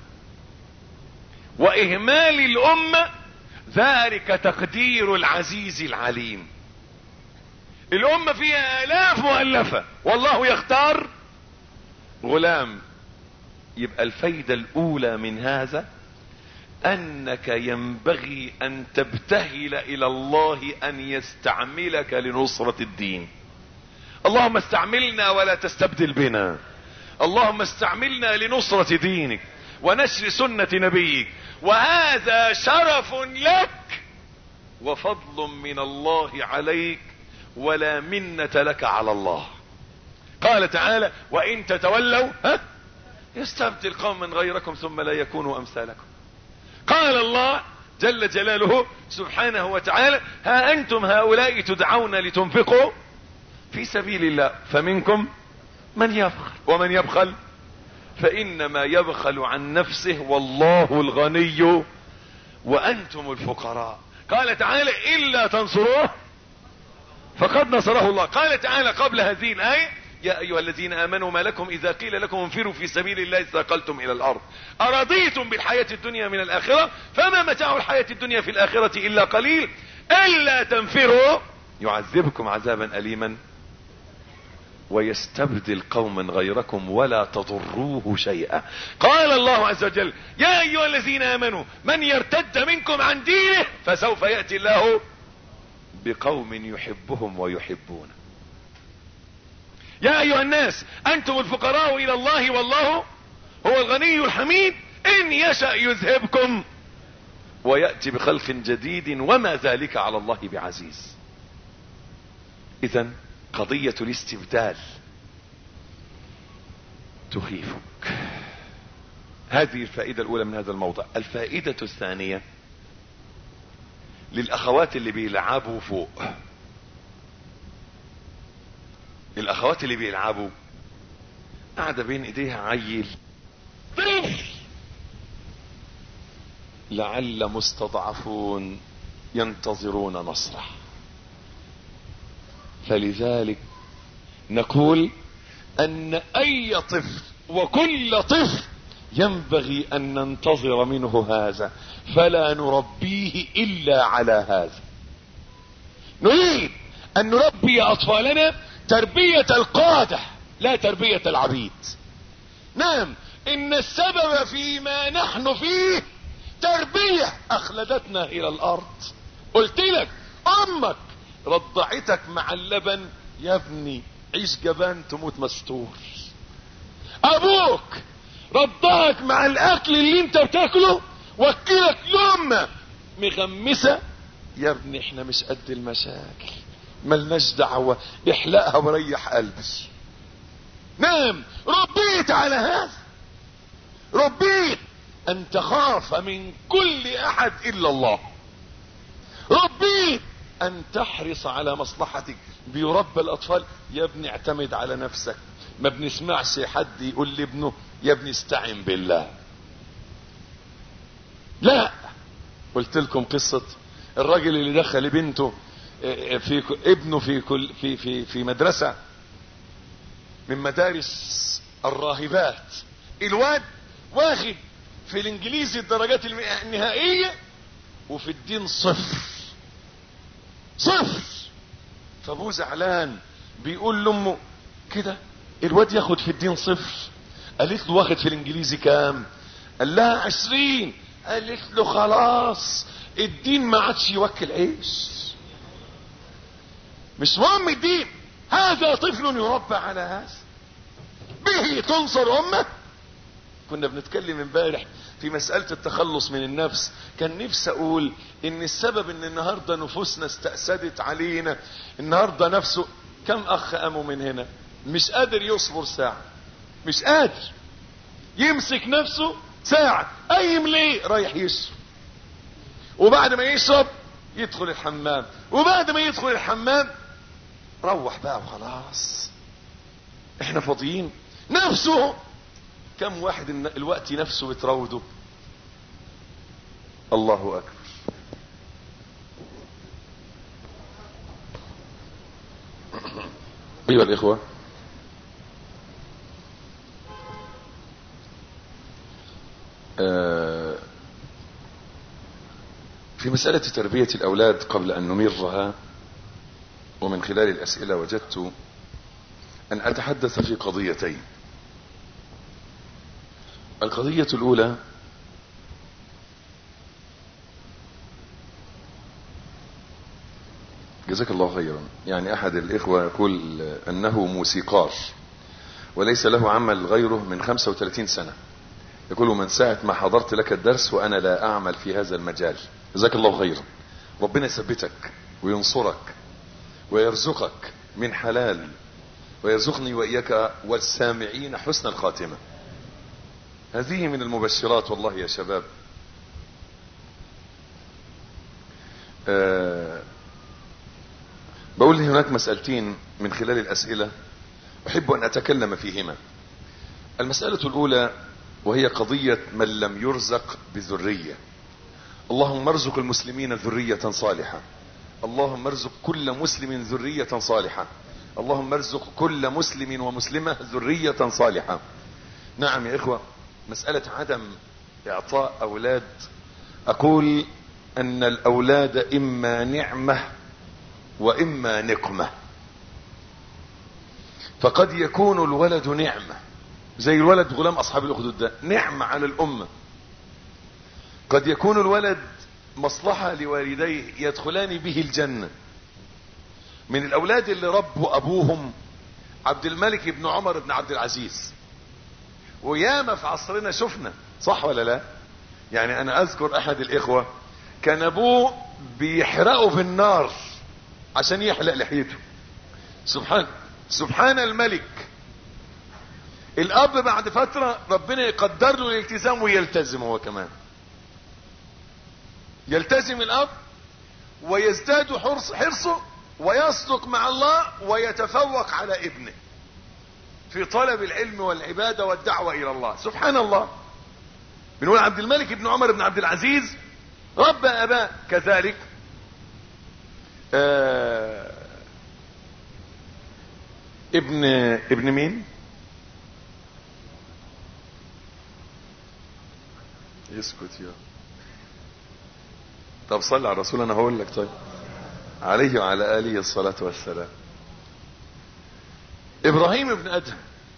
واهمال الامة، ذلك تقدير العزيز العليم. الامة فيها الاف مؤلفة والله يختار غلام. يبقى الفايدة الاولى من هذا انك ينبغي ان تبتهل الى الله ان يستعملك لنصرة الدين. اللهم استعملنا ولا تستبدل بنا، اللهم استعملنا لنصرة دينك ونشر سنة نبيك، وهذا شرف لك وفضل من الله عليك، ولا منة لك على الله. قال تعالى وان تتولوا يستبدل قوما غيركم ثم لا يكونوا امثالكم. قال الله جل جلاله سبحانه وتعالى ها انتم هؤلاء تدعون لتنفقوا في سبيل الله فمنكم من يبخل، ومن يبخل فانما يبخل عن نفسه والله الغني وانتم الفقراء. قال تعالى الا تنصروه فقد نصره الله. قال تعالى قبل هذه الايه يا ايها الذين امنوا ما لكم اذا قيل لكم انفروا في سبيل الله ثاقلتم الى الارض ارضيتم بالحياة الدنيا من الاخرة فما متاع الحياة الدنيا في الاخرة الا قليل الا تنفروا يعذبكم عذابا اليما ويستبدل قوما غيركم ولا تضروه شيئا. قال الله عز وجل يا ايها الذين امنوا من يرتد منكم عن دينه فسوف يأتي الله بقوم يحبهم ويحبونه. يا ايها الناس انتم الفقراء الى الله والله هو الغني الحميد ان يشأ يذهبكم ويأتي بخلق جديد وما ذلك على الله بعزيز. اذن قضية الاستبدال تخيفك. هذه الفائدة الاولى من هذا الموضع. الفائدة الثانية للاخوات اللي بيلعبوا فوق، الاخوات اللي بيلعبوا قاعدة بين ايديها عيل طفل لعل مستضعفون ينتظرون نصره. فلذلك نقول ان اي طفل وكل طفل ينبغي ان ننتظر منه هذا، فلا نربيه الا على هذا. نريد ان نربي اطفالنا تربية القادة لا تربية العبيد. نعم، ان السبب فيما نحن فيه تربية اخلدتنا الى الارض. قلت لك امك رضعتك مع اللبن يا ابني عيش جبان تموت مستور. ابوك رضاك مع الاكل اللي انت بتاكله وكلك لقمه مغمسه، يا ابني احنا مش قد المشاكل، ملناش دعوه، احلقها وريح قلبي. نعم، ربيت على هذا، ربيت ان تخاف من كل احد الا الله، ربيت ان تحرص على مصلحتك. بيربى الاطفال، يا ابني اعتمد على نفسك. ما بنسمعش حد يقول لابنه يا ابني استعن بالله. لا، قلت لكم قصة الراجل اللي دخل بنته في ابنه في مدرسة من مدارس الراهبات. الواد واخد في الانجليزي الدرجات النهائية وفي الدين صفر. فابوه زعلان بيقول لامه كده الواد ياخد في الدين صفر؟ قالت له واخد في الانجليزي كام؟ قال لها 20. قالت له خلاص الدين ما عادش يوكل عيش، مش مهم الدين، هذا طفل يربى على هذا، به تنصر امه. كنا بنتكلم امبارح في مسألة التخلص من النفس. كان نفسي اقول ان السبب ان النهاردة نفوسنا استأسدت علينا. النهاردة نفسه كم اخ قاموا من هنا مش قادر يصبر ساعة، مش قادر يمسك نفسه ساعة. قايم ليه؟ رايح يشرب، وبعد ما يشرب يدخل الحمام، وبعد ما يدخل الحمام روح بقى وخلاص احنا فاضيين. نفسه كم واحد الوقت نفسه بتروده؟ الله اكبر. ايها الاخوة، في مسألة تربية الأولاد قبل أن نمرها، ومن خلال الأسئلة وجدت أن أتحدث في قضيتين. القضية الأولى جزاك الله خيرا، يعني أحد الإخوة يقول أنه موسيقار وليس له عمل غيره من 35 سنة. يقول من ساعة ما حضرت لك الدرس وأنا لا أعمل في هذا المجال. جزاك الله خيرا، ربنا يثبتك وينصرك ويرزقك من حلال، ويرزقني وإياك والسامعين حسن الخاتمة. هذه من المبشرات والله يا شباب. بقول لي هناك مسألتين من خلال الأسئلة أحب أن أتكلم فيهما. المسألة الأولى وهي قضية من لم يرزق بذرية. اللهم ارزق المسلمين ذرية صالحة، اللهم ارزق كل مسلم ذرية صالحة، اللهم ارزق كل مسلم ومسلمة ذرية صالحة. نعم يا إخوة، مسألة عدم إعطاء أولاد، أقول أن الأولاد إما نعمة وإما نقمة. فقد يكون الولد نعمة زي الولد غلام أصحاب الأخدود ده، نعمة على الأمة. قد يكون الولد مصلحة لوالديه يدخلان به الجنة. من الأولاد اللي ربوا أبوهم عبد الملك بن عمر بن عبد العزيز، وياما في عصرنا شفنا، صح ولا لا؟ يعني أنا أذكر أحد الإخوة كان أبوه بيحرقه في النار عشان يحلق لحيته. سبحان الملك. الأب بعد فترة ربنا يقدر له الالتزام ويلتزم هو كمان، يلتزم الأب ويزداد حرصه ويصدق مع الله ويتفوق على ابنه في طلب العلم والعبادة والدعوة إلى الله. سبحان الله. بنقول عبد الملك بن عمر بن عبد العزيز ربى أباه كذلك. ابن مين؟ يسكت يا طب صلي على الرسول. انا هقول لك طيب عليه وعلى آله الصلاة والسلام. ابراهيم بن ادهم.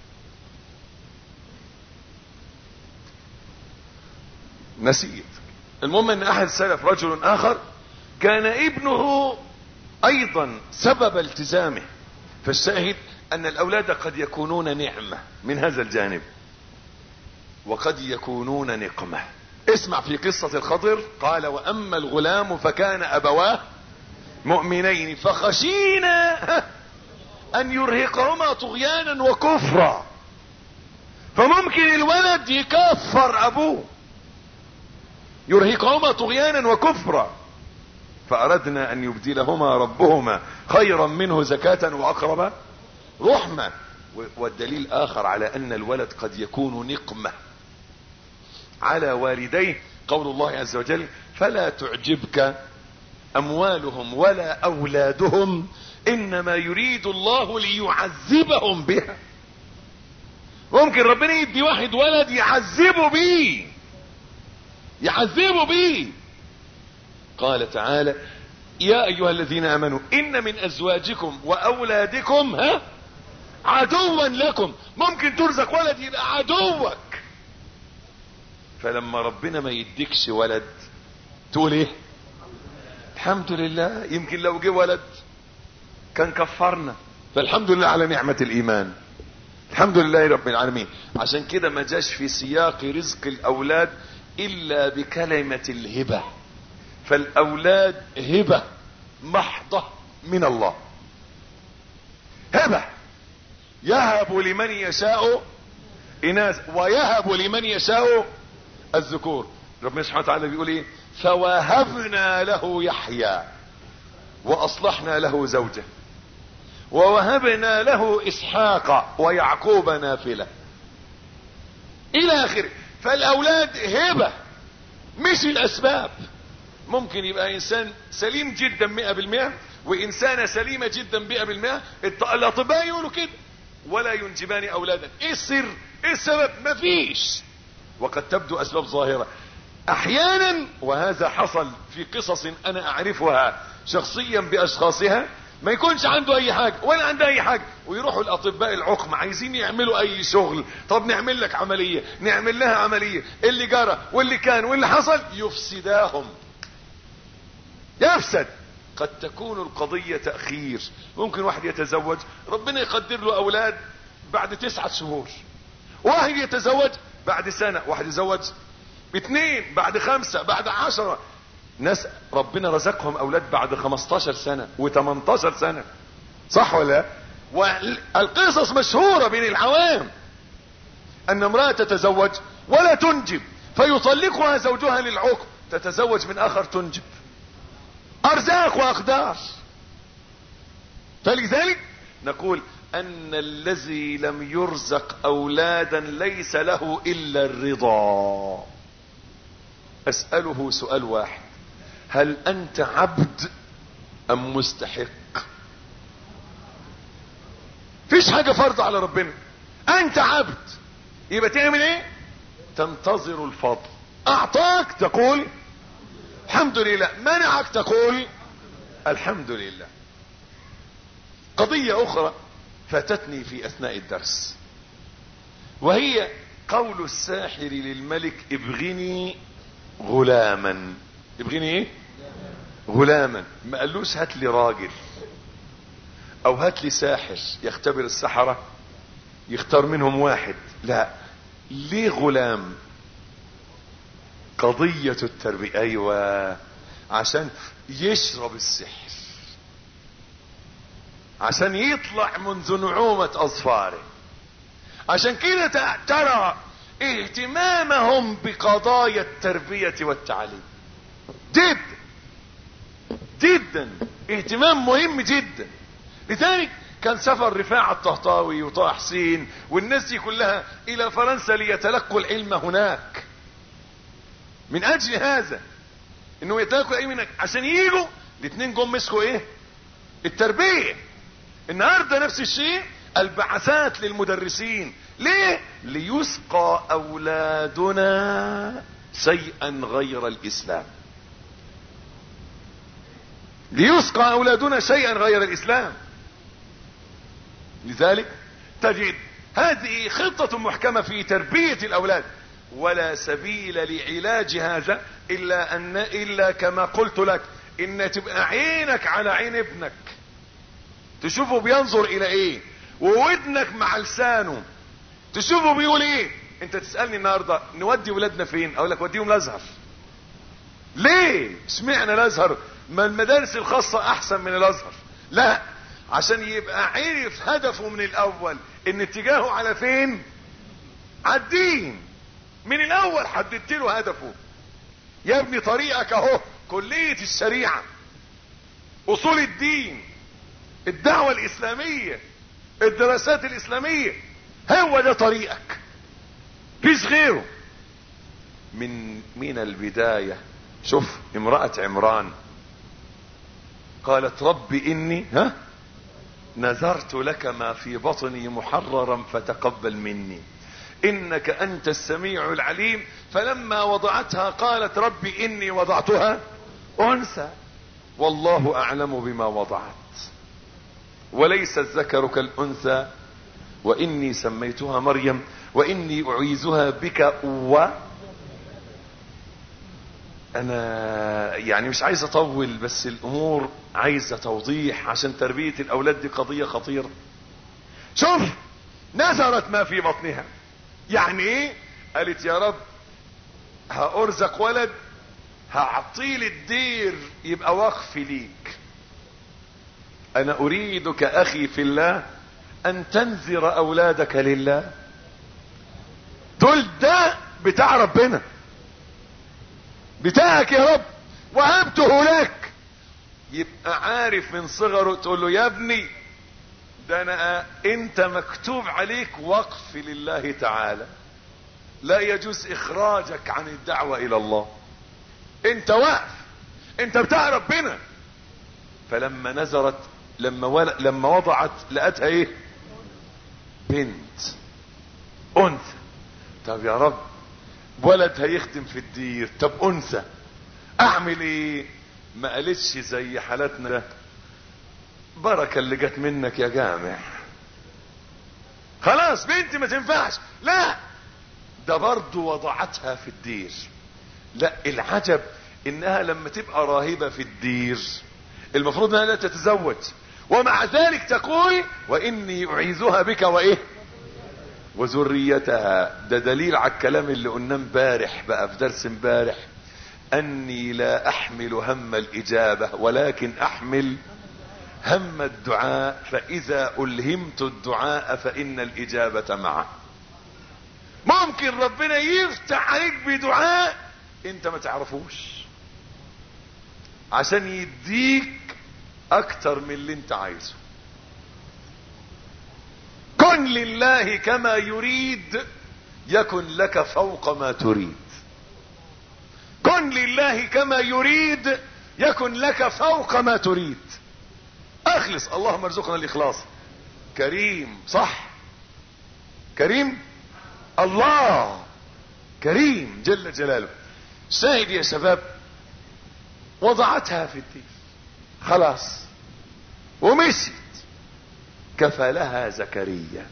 نسيت. المهم ان احد السلف رجل اخر كان ابنه ايضا سبب التزامه. فالشاهد ان الاولاد قد يكونون نعمة من هذا الجانب وقد يكونون نقمة. اسمع في قصة الخضر، قال واما الغلام فكان ابواه مؤمنين فخشينا ان يرهقهما طغيانا وكفرا. فممكن الولد يكفر ابوه، يرهقهما طغيانا وكفرا، فاردنا ان يبدلهما ربهما خيرا منه زكاة واقرب رحمة. والدليل اخر على ان الولد قد يكون نقمة على والديه قول الله عز وجل فلا تعجبك اموالهم ولا اولادهم انما يريد الله ليعذبهم بها. ممكن ربنا يدي واحد ولد يعذبه بيه، يعذبه بيه. قال تعالى يا ايها الذين امنوا ان من ازواجكم واولادكم عدوا لكم. ممكن ترزق ولد يبقى عدوك، فلما ربنا ما يديكش ولد تقول ايه؟ الحمد لله. يمكن لو جه ولد كان كفرنا، فالحمد لله على نعمة الايمان، الحمد لله رب العالمين. عشان كده ما جاش في سياق رزق الاولاد الا بكلمة الهبة، فالاولاد هبة محضة من الله، هبة يهب لمن يشاء اناث ويهب لمن يشاء الذكور. ربنا سبحانه وتعالى بيقول ايه؟ فوهبنا له يحيى واصلحنا له زوجه ووهبنا له اسحاق ويعقوب نافلة الى اخره. فالاولاد هبة مش الاسباب. ممكن يبقى انسان سليم جدا 100% وانسانة سليمة جدا 100%، الاطباء يقولوا كده ولا ينجبان اولادا. ايه السر؟ ايه السبب؟ مفيش. وقد تبدو اسباب ظاهرة احيانا، وهذا حصل في قصص انا اعرفها شخصيا باشخاصها، ما يكونش عنده اي حاجة ولا عنده اي حاجة ويروحوا الاطباء العقم عايزين يعملوا اي شغل. طب نعمل لك عملية، نعمل لها عملية، اللي جرى واللي كان واللي حصل يفسداهم، يفسد. قد تكون القضية تأخير. ممكن واحد يتزوج ربنا يقدر له اولاد بعد 9 شهور، واحد يتزوج بعد سنة، واحد يتزوج 2 بعد 5 بعد 10. ناس ربنا رزقهم اولاد بعد 15 سنة و18 سنة، صح ولا لا؟ والقصص مشهورة بين العوام ان امرأة تتزوج ولا تنجب فيطلقها زوجها للعقم، تتزوج من اخر تنجب. ارزاق واقدار. فلذلك نقول ان الذي لم يرزق اولادا ليس له الا الرضا. اسأله سؤال واحد: هل انت عبد ام مستحق؟ فيش حاجة فرض على ربنا، انت عبد. يبقى تعمل ايه؟ تنتظر الفضل. اعطاك تقول الحمد لله، منعك تقول الحمد لله. قضية اخرى فاتتني في اثناء الدرس، وهي قول الساحر للملك ابغني غلاما. ابغني ايه؟ غلاما. ما قالوش هات لي راجل او هات لي ساحر يختبر السحرة يختار منهم واحد، لا. ليه غلام؟ قضية التربية. ايوه، عشان يشرب السحر، عشان يطلع منذ نعومة اظفاره. عشان كده ترى اهتمامهم بقضايا التربية والتعليم جدا جدا، اهتمام مهم جدا. لذلك كان سفر رفاعة الطهطاوي وطه حسين والناس دي كلها الى فرنسا ليتلقوا العلم هناك، من اجل هذا انه يتلقوا العلم هناك، عشان يجوا الاثنين جم مسكوا ايه؟ التربية. النهارده نفس الشيء، البعثات للمدرسين. ليه؟ ليسقى اولادنا شيئا غير الاسلام، ليسقى اولادنا شيئا غير الاسلام. لذلك تجد هذه خطة محكمة في تربية الاولاد، ولا سبيل لعلاج هذا الا كما قلت لك، ان تبقى عينك على عين ابنك، تشوفه بينظر الى ايه وودنك مع لسانه تشوفه بيقول ايه. انت تسألني النهاردة نودي ولادنا فين، اقول لك وديهم الازهر. ليه؟ اشمعنى الازهر؟ ما المدارس الخاصة احسن من الازهر. لا، عشان يبقى عرف هدفه من الاول، ان اتجاهه على فين؟ على الدين. من الاول حددت له هدفه. يا ابني طريقك اهو، كلية الشريعة، اصول الدين، الدعوة الاسلامية، الدراسات الاسلامية، هو ده طريقك، فيش غيره. من البداية. شوف امرأة عمران قالت رب اني نذرت لك ما في بطني محررا فتقبل مني انك انت السميع العليم. فلما وضعتها قالت رب اني وضعتها انثى والله اعلم بما وضعت وليس الذكر كالانثى واني سميتها مريم واني اعيذها بك انا يعني مش عايز اطول، بس الامور عايزة توضيح عشان تربية الاولاد دي قضية خطيرة. شوف، نذرت ما في بطنها، يعني ايه؟ قالت يا رب هارزق ولد، هعطيل الدير يبقى وقف ليك. انا اريدك اخي في الله ان تنذر اولادك لله. دول ده بتاع ربنا، بتاعك يا رب، وهبته لك. يبقى عارف من صغره، تقول له يا ابني ده انت مكتوب عليك وقف لله تعالى، لا يجوز اخراجك عن الدعوة الى الله، انت واقف، انت بتاع ربنا. فلما نزرت، لما وضعت لقتها ايه؟ بنت، انثى. طب يا رب ولد هيخدم في الدير، طب انثى اعمل ايه؟ ما قالتش زي حالتنا ده بركة اللي جت منك يا جامع، خلاص بنتي ما تنفعش. لا، ده برضو وضعتها في الدير. لا، العجب انها لما تبقى راهبة في الدير المفروض انها لا تتزوج، ومع ذلك تقول واني اعيذها بك وايه وذريتها. ده دليل على الكلام اللي قلنا امبارح بقى في درس امبارح، اني لا احمل هم الاجابة ولكن احمل هم الدعاء، فاذا الهمت الدعاء فان الاجابة معه. ممكن ربنا يفتح عليك بدعاء انت ما تعرفوش عشان يديك اكتر من اللي انت عايزه. كن لله كما يريد يكن لك فوق ما تريد. كن لله كما يريد يكن لك فوق ما تريد. اخلص، اللهم ارزقنا الاخلاص. كريم، صح؟ كريم، الله كريم جل جلاله. شاهد يا شباب، وضعتها في الدير خلاص ومشيت. كفلها زكريا.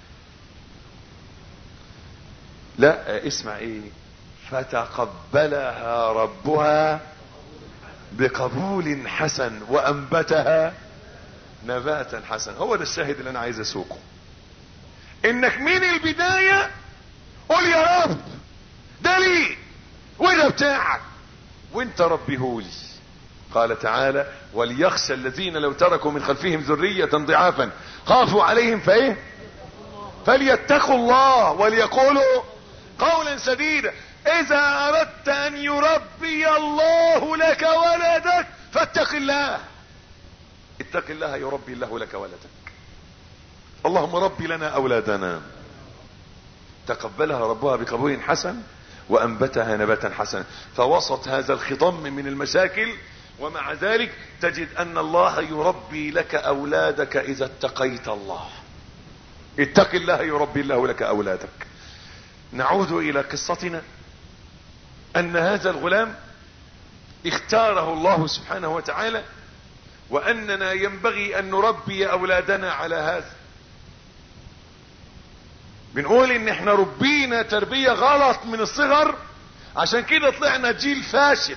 لا، اسمع ايه؟ فتقبلها ربها بقبول حسن وانبتها نباتا حسنا. هو ده الشاهد اللي انا عايز اسوقه، انك من البداية قول يا رب ده لي وده بتاعك وانت ربيهولي. قال تعالى وليخشى الذين لو تركوا من خلفهم ذرية ضعافا خافوا عليهم فايه فليتقوا الله وليقولوا قولا سديدا. اذا اردت ان يربي الله لك ولدك فاتق الله. اتق الله يربي الله لك ولدك. اللهم ربي لنا اولادنا. تقبلها ربها بقبول حسن وانبتها نباتا حسنا. فوسط هذا الخضم من المشاكل، ومع ذلك تجد ان الله يربي لك اولادك اذا اتقيت الله. اتق الله يربي الله لك اولادك. نعود الى قصتنا. ان هذا الغلام اختاره الله سبحانه وتعالى، واننا ينبغي ان نربي اولادنا على هذا. بنقول ان احنا ربينا تربية غلط من الصغر، عشان كده طلعنا جيل فاشل.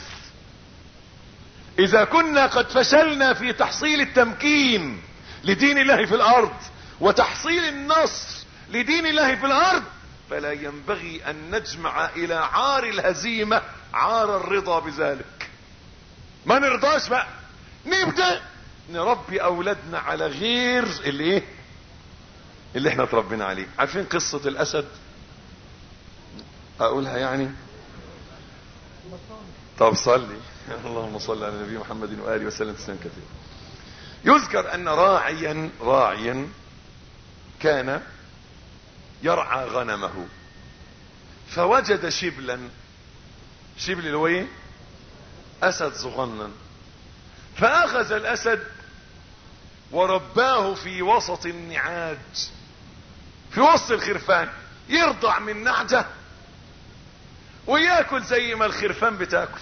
اذا كنا قد فشلنا في تحصيل التمكين لدين الله في الارض وتحصيل النصر لدين الله في الارض، فلا ينبغي ان نجمع الى عار الهزيمة عار الرضا بذلك. ما نرضاش بقى، نبدأ نربي اولادنا على غير اللي احنا تربينا عليه. عارفين قصة الاسد؟ اقولها يعني؟ طب صلي. اللهم صل على النبي محمد وآله وسلم تسليما كثيرا. يذكر ان راعيا كان يرعى غنمه، فوجد شبل اللي هو ايه؟ اسد صغنن، فاخذ الاسد ورباه في وسط النعاج، في وسط الخرفان، يرضع من نعجة وياكل زي ما الخرفان بتاكل.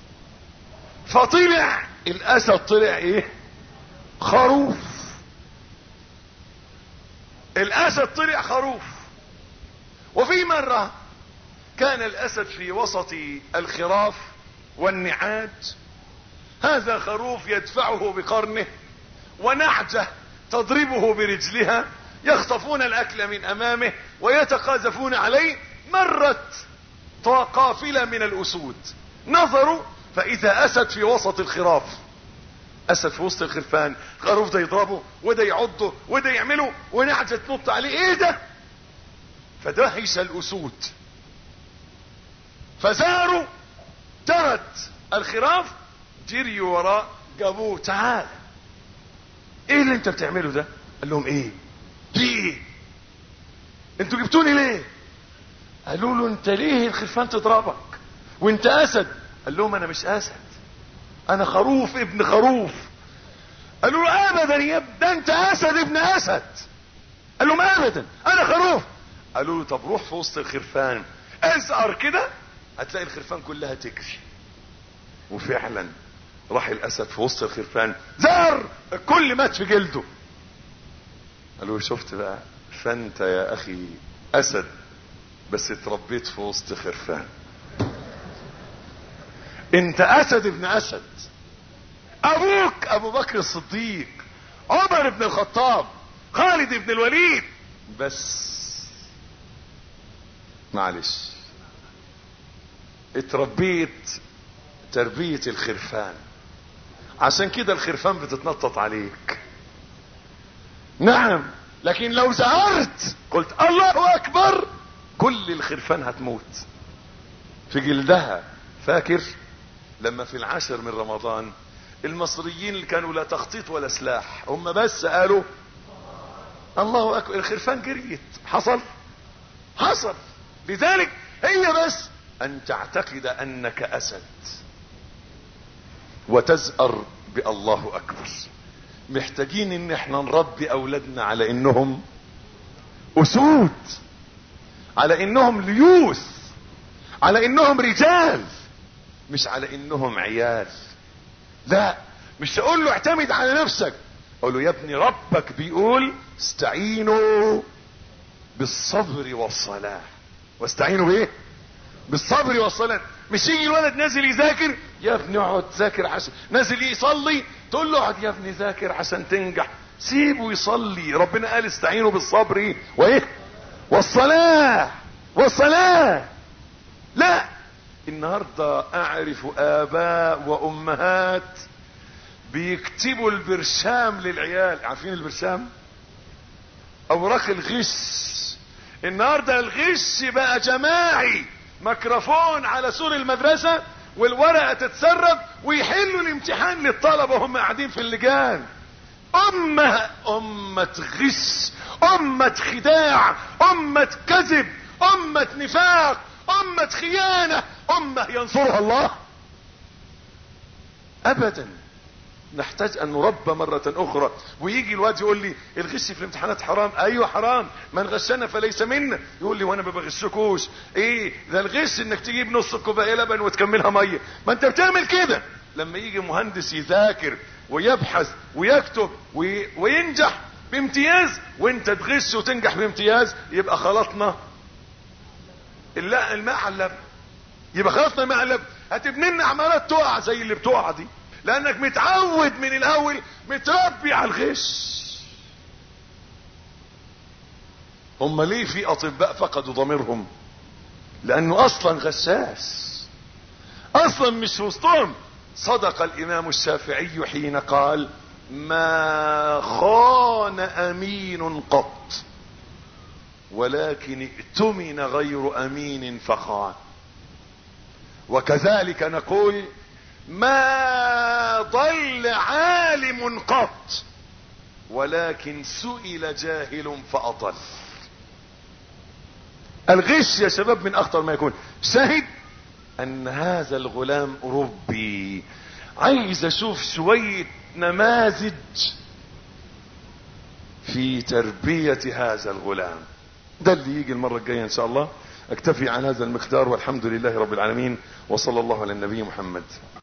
فطلع الاسد، طلع ايه؟ خروف. الاسد طلع خروف. وفي مرة كان الاسد في وسط الخراف والنعاج، هذا خروف يدفعه بقرنه ونعجة تضربه برجلها، يخطفون الاكل من امامه ويتقاذفون عليه. مرت قافلة من الاسود، نظروا فاذا اسد في وسط الخراف، اسد في وسط الخرفان، خروف ده يضربه وده يعضه وده يعمله ونعجة تنط عليه. ايه ده؟ فدهش الاسود، فزاروا، ترت الخراف، جريوا وراء، جابوه، تعال ايه اللي انت بتعمله ده؟ قال لهم ايه؟ في ايه؟ انتوا جبتوني ليه؟ قالوا له انت ليه الخرفان تضربك وانت اسد؟ قال لهم انا مش اسد، انا خروف ابن خروف. قالوا له ابدا يا ابن، ده انت اسد ابن اسد. قال لهم ابدا انا خروف. قالوا له طب روح في وسط الخرفان ازقر كده هتلاقي الخرفان كلها تجري. وفعلا راح الاسد في وسط الخرفان، زار، الكل مات في جلده. قالوا شفت بقى، فانت يا اخي اسد بس اتربيت في وسط خرفان. انت اسد ابن اسد. ابوك ابو بكر الصديق، عمر بن الخطاب، خالد بن الوليد، بس معلش اتربيت تربية الخرفان، عشان كده الخرفان بتتنطط عليك. نعم، لكن لو زهرت قلت الله اكبر كل الخرفان هتموت في جلدها. فاكر لما في العاشر من رمضان المصريين اللي كانوا لا تخطيط ولا سلاح، هم بس قالوا الله اكبر، الخرفان جريت. حصل. لذلك هي بس ان تعتقد انك اسد وتزأر بالله اكبر. محتاجين ان احنا نربي اولادنا على انهم اسود، على انهم ليوث، على انهم رجال، مش على انهم عيال. لا، مش اقول له اعتمد على نفسك، اقول له يا ابني ربك بيقول استعينوا بالصبر والصلاة. واستعينوا بايه؟ بالصبر والصلاة. مش يجي الولد نازل يذاكر، يا ابني اقعد ذاكر عشان نازل يصلي، تقول له اقعد يا ابني ذاكر عشان تنجح. سيبه يصلي، ربنا قال استعينوا بالصبر وايه؟ والصلاة. لا، النهاردة اعرف اباء وامهات بيكتبوا البرشام للعيال. عارفين البرشام؟ اوراق الغش. النهاردة الغش بقى جماعي، ميكروفون على سور المدرسة والورقة تتسرب ويحلوا الامتحان للطلبة وهم قاعدين في اللجان. أمة غش، أمة خداع، أمة كذب، أمة نفاق، أمة خيانة، أمة ينصرها الله؟ أبدا. نحتاج ان نربى مرة اخرى. ويجي الواد يقول لي الغش في الامتحانات حرام. ايوه حرام، من غشنا فليس منا. يقول لي وانا ما بغشكوش. ايه ده الغش؟ انك تجيب نص كوبايه لبن وتكملها ميه. ما انت بتعمل كده. لما يجي مهندس يذاكر ويبحث ويكتب وينجح بامتياز وانت تغش وتنجح بامتياز، يبقى خلطنا الماء على اللبن. يبقى خلطنا الماء على اللبن. هتبني لنا عمارات تقع زي اللي بتقع دي، لانك متعود من الاول، متربي على الغش. هم ليه في اطباء فقدوا ضميرهم؟ لانه اصلا غشاش، اصلا مش وسطهم. صدق الامام الشافعي حين قال: ما خان امين قط، ولكن ائتمن غير امين فخان. وكذلك نقول: ما ضل عالم قط، ولكن سئل جاهل فأضل. الغش يا شباب من اخطر ما يكون. شاهد ان هذا الغلام ربي. عايز اشوف شوية نماذج في تربية هذا الغلام. ده اللي يجي المرة الجاية ان شاء الله. اكتفي عن هذا المقدار، والحمد لله رب العالمين، وصلى الله على النبي محمد.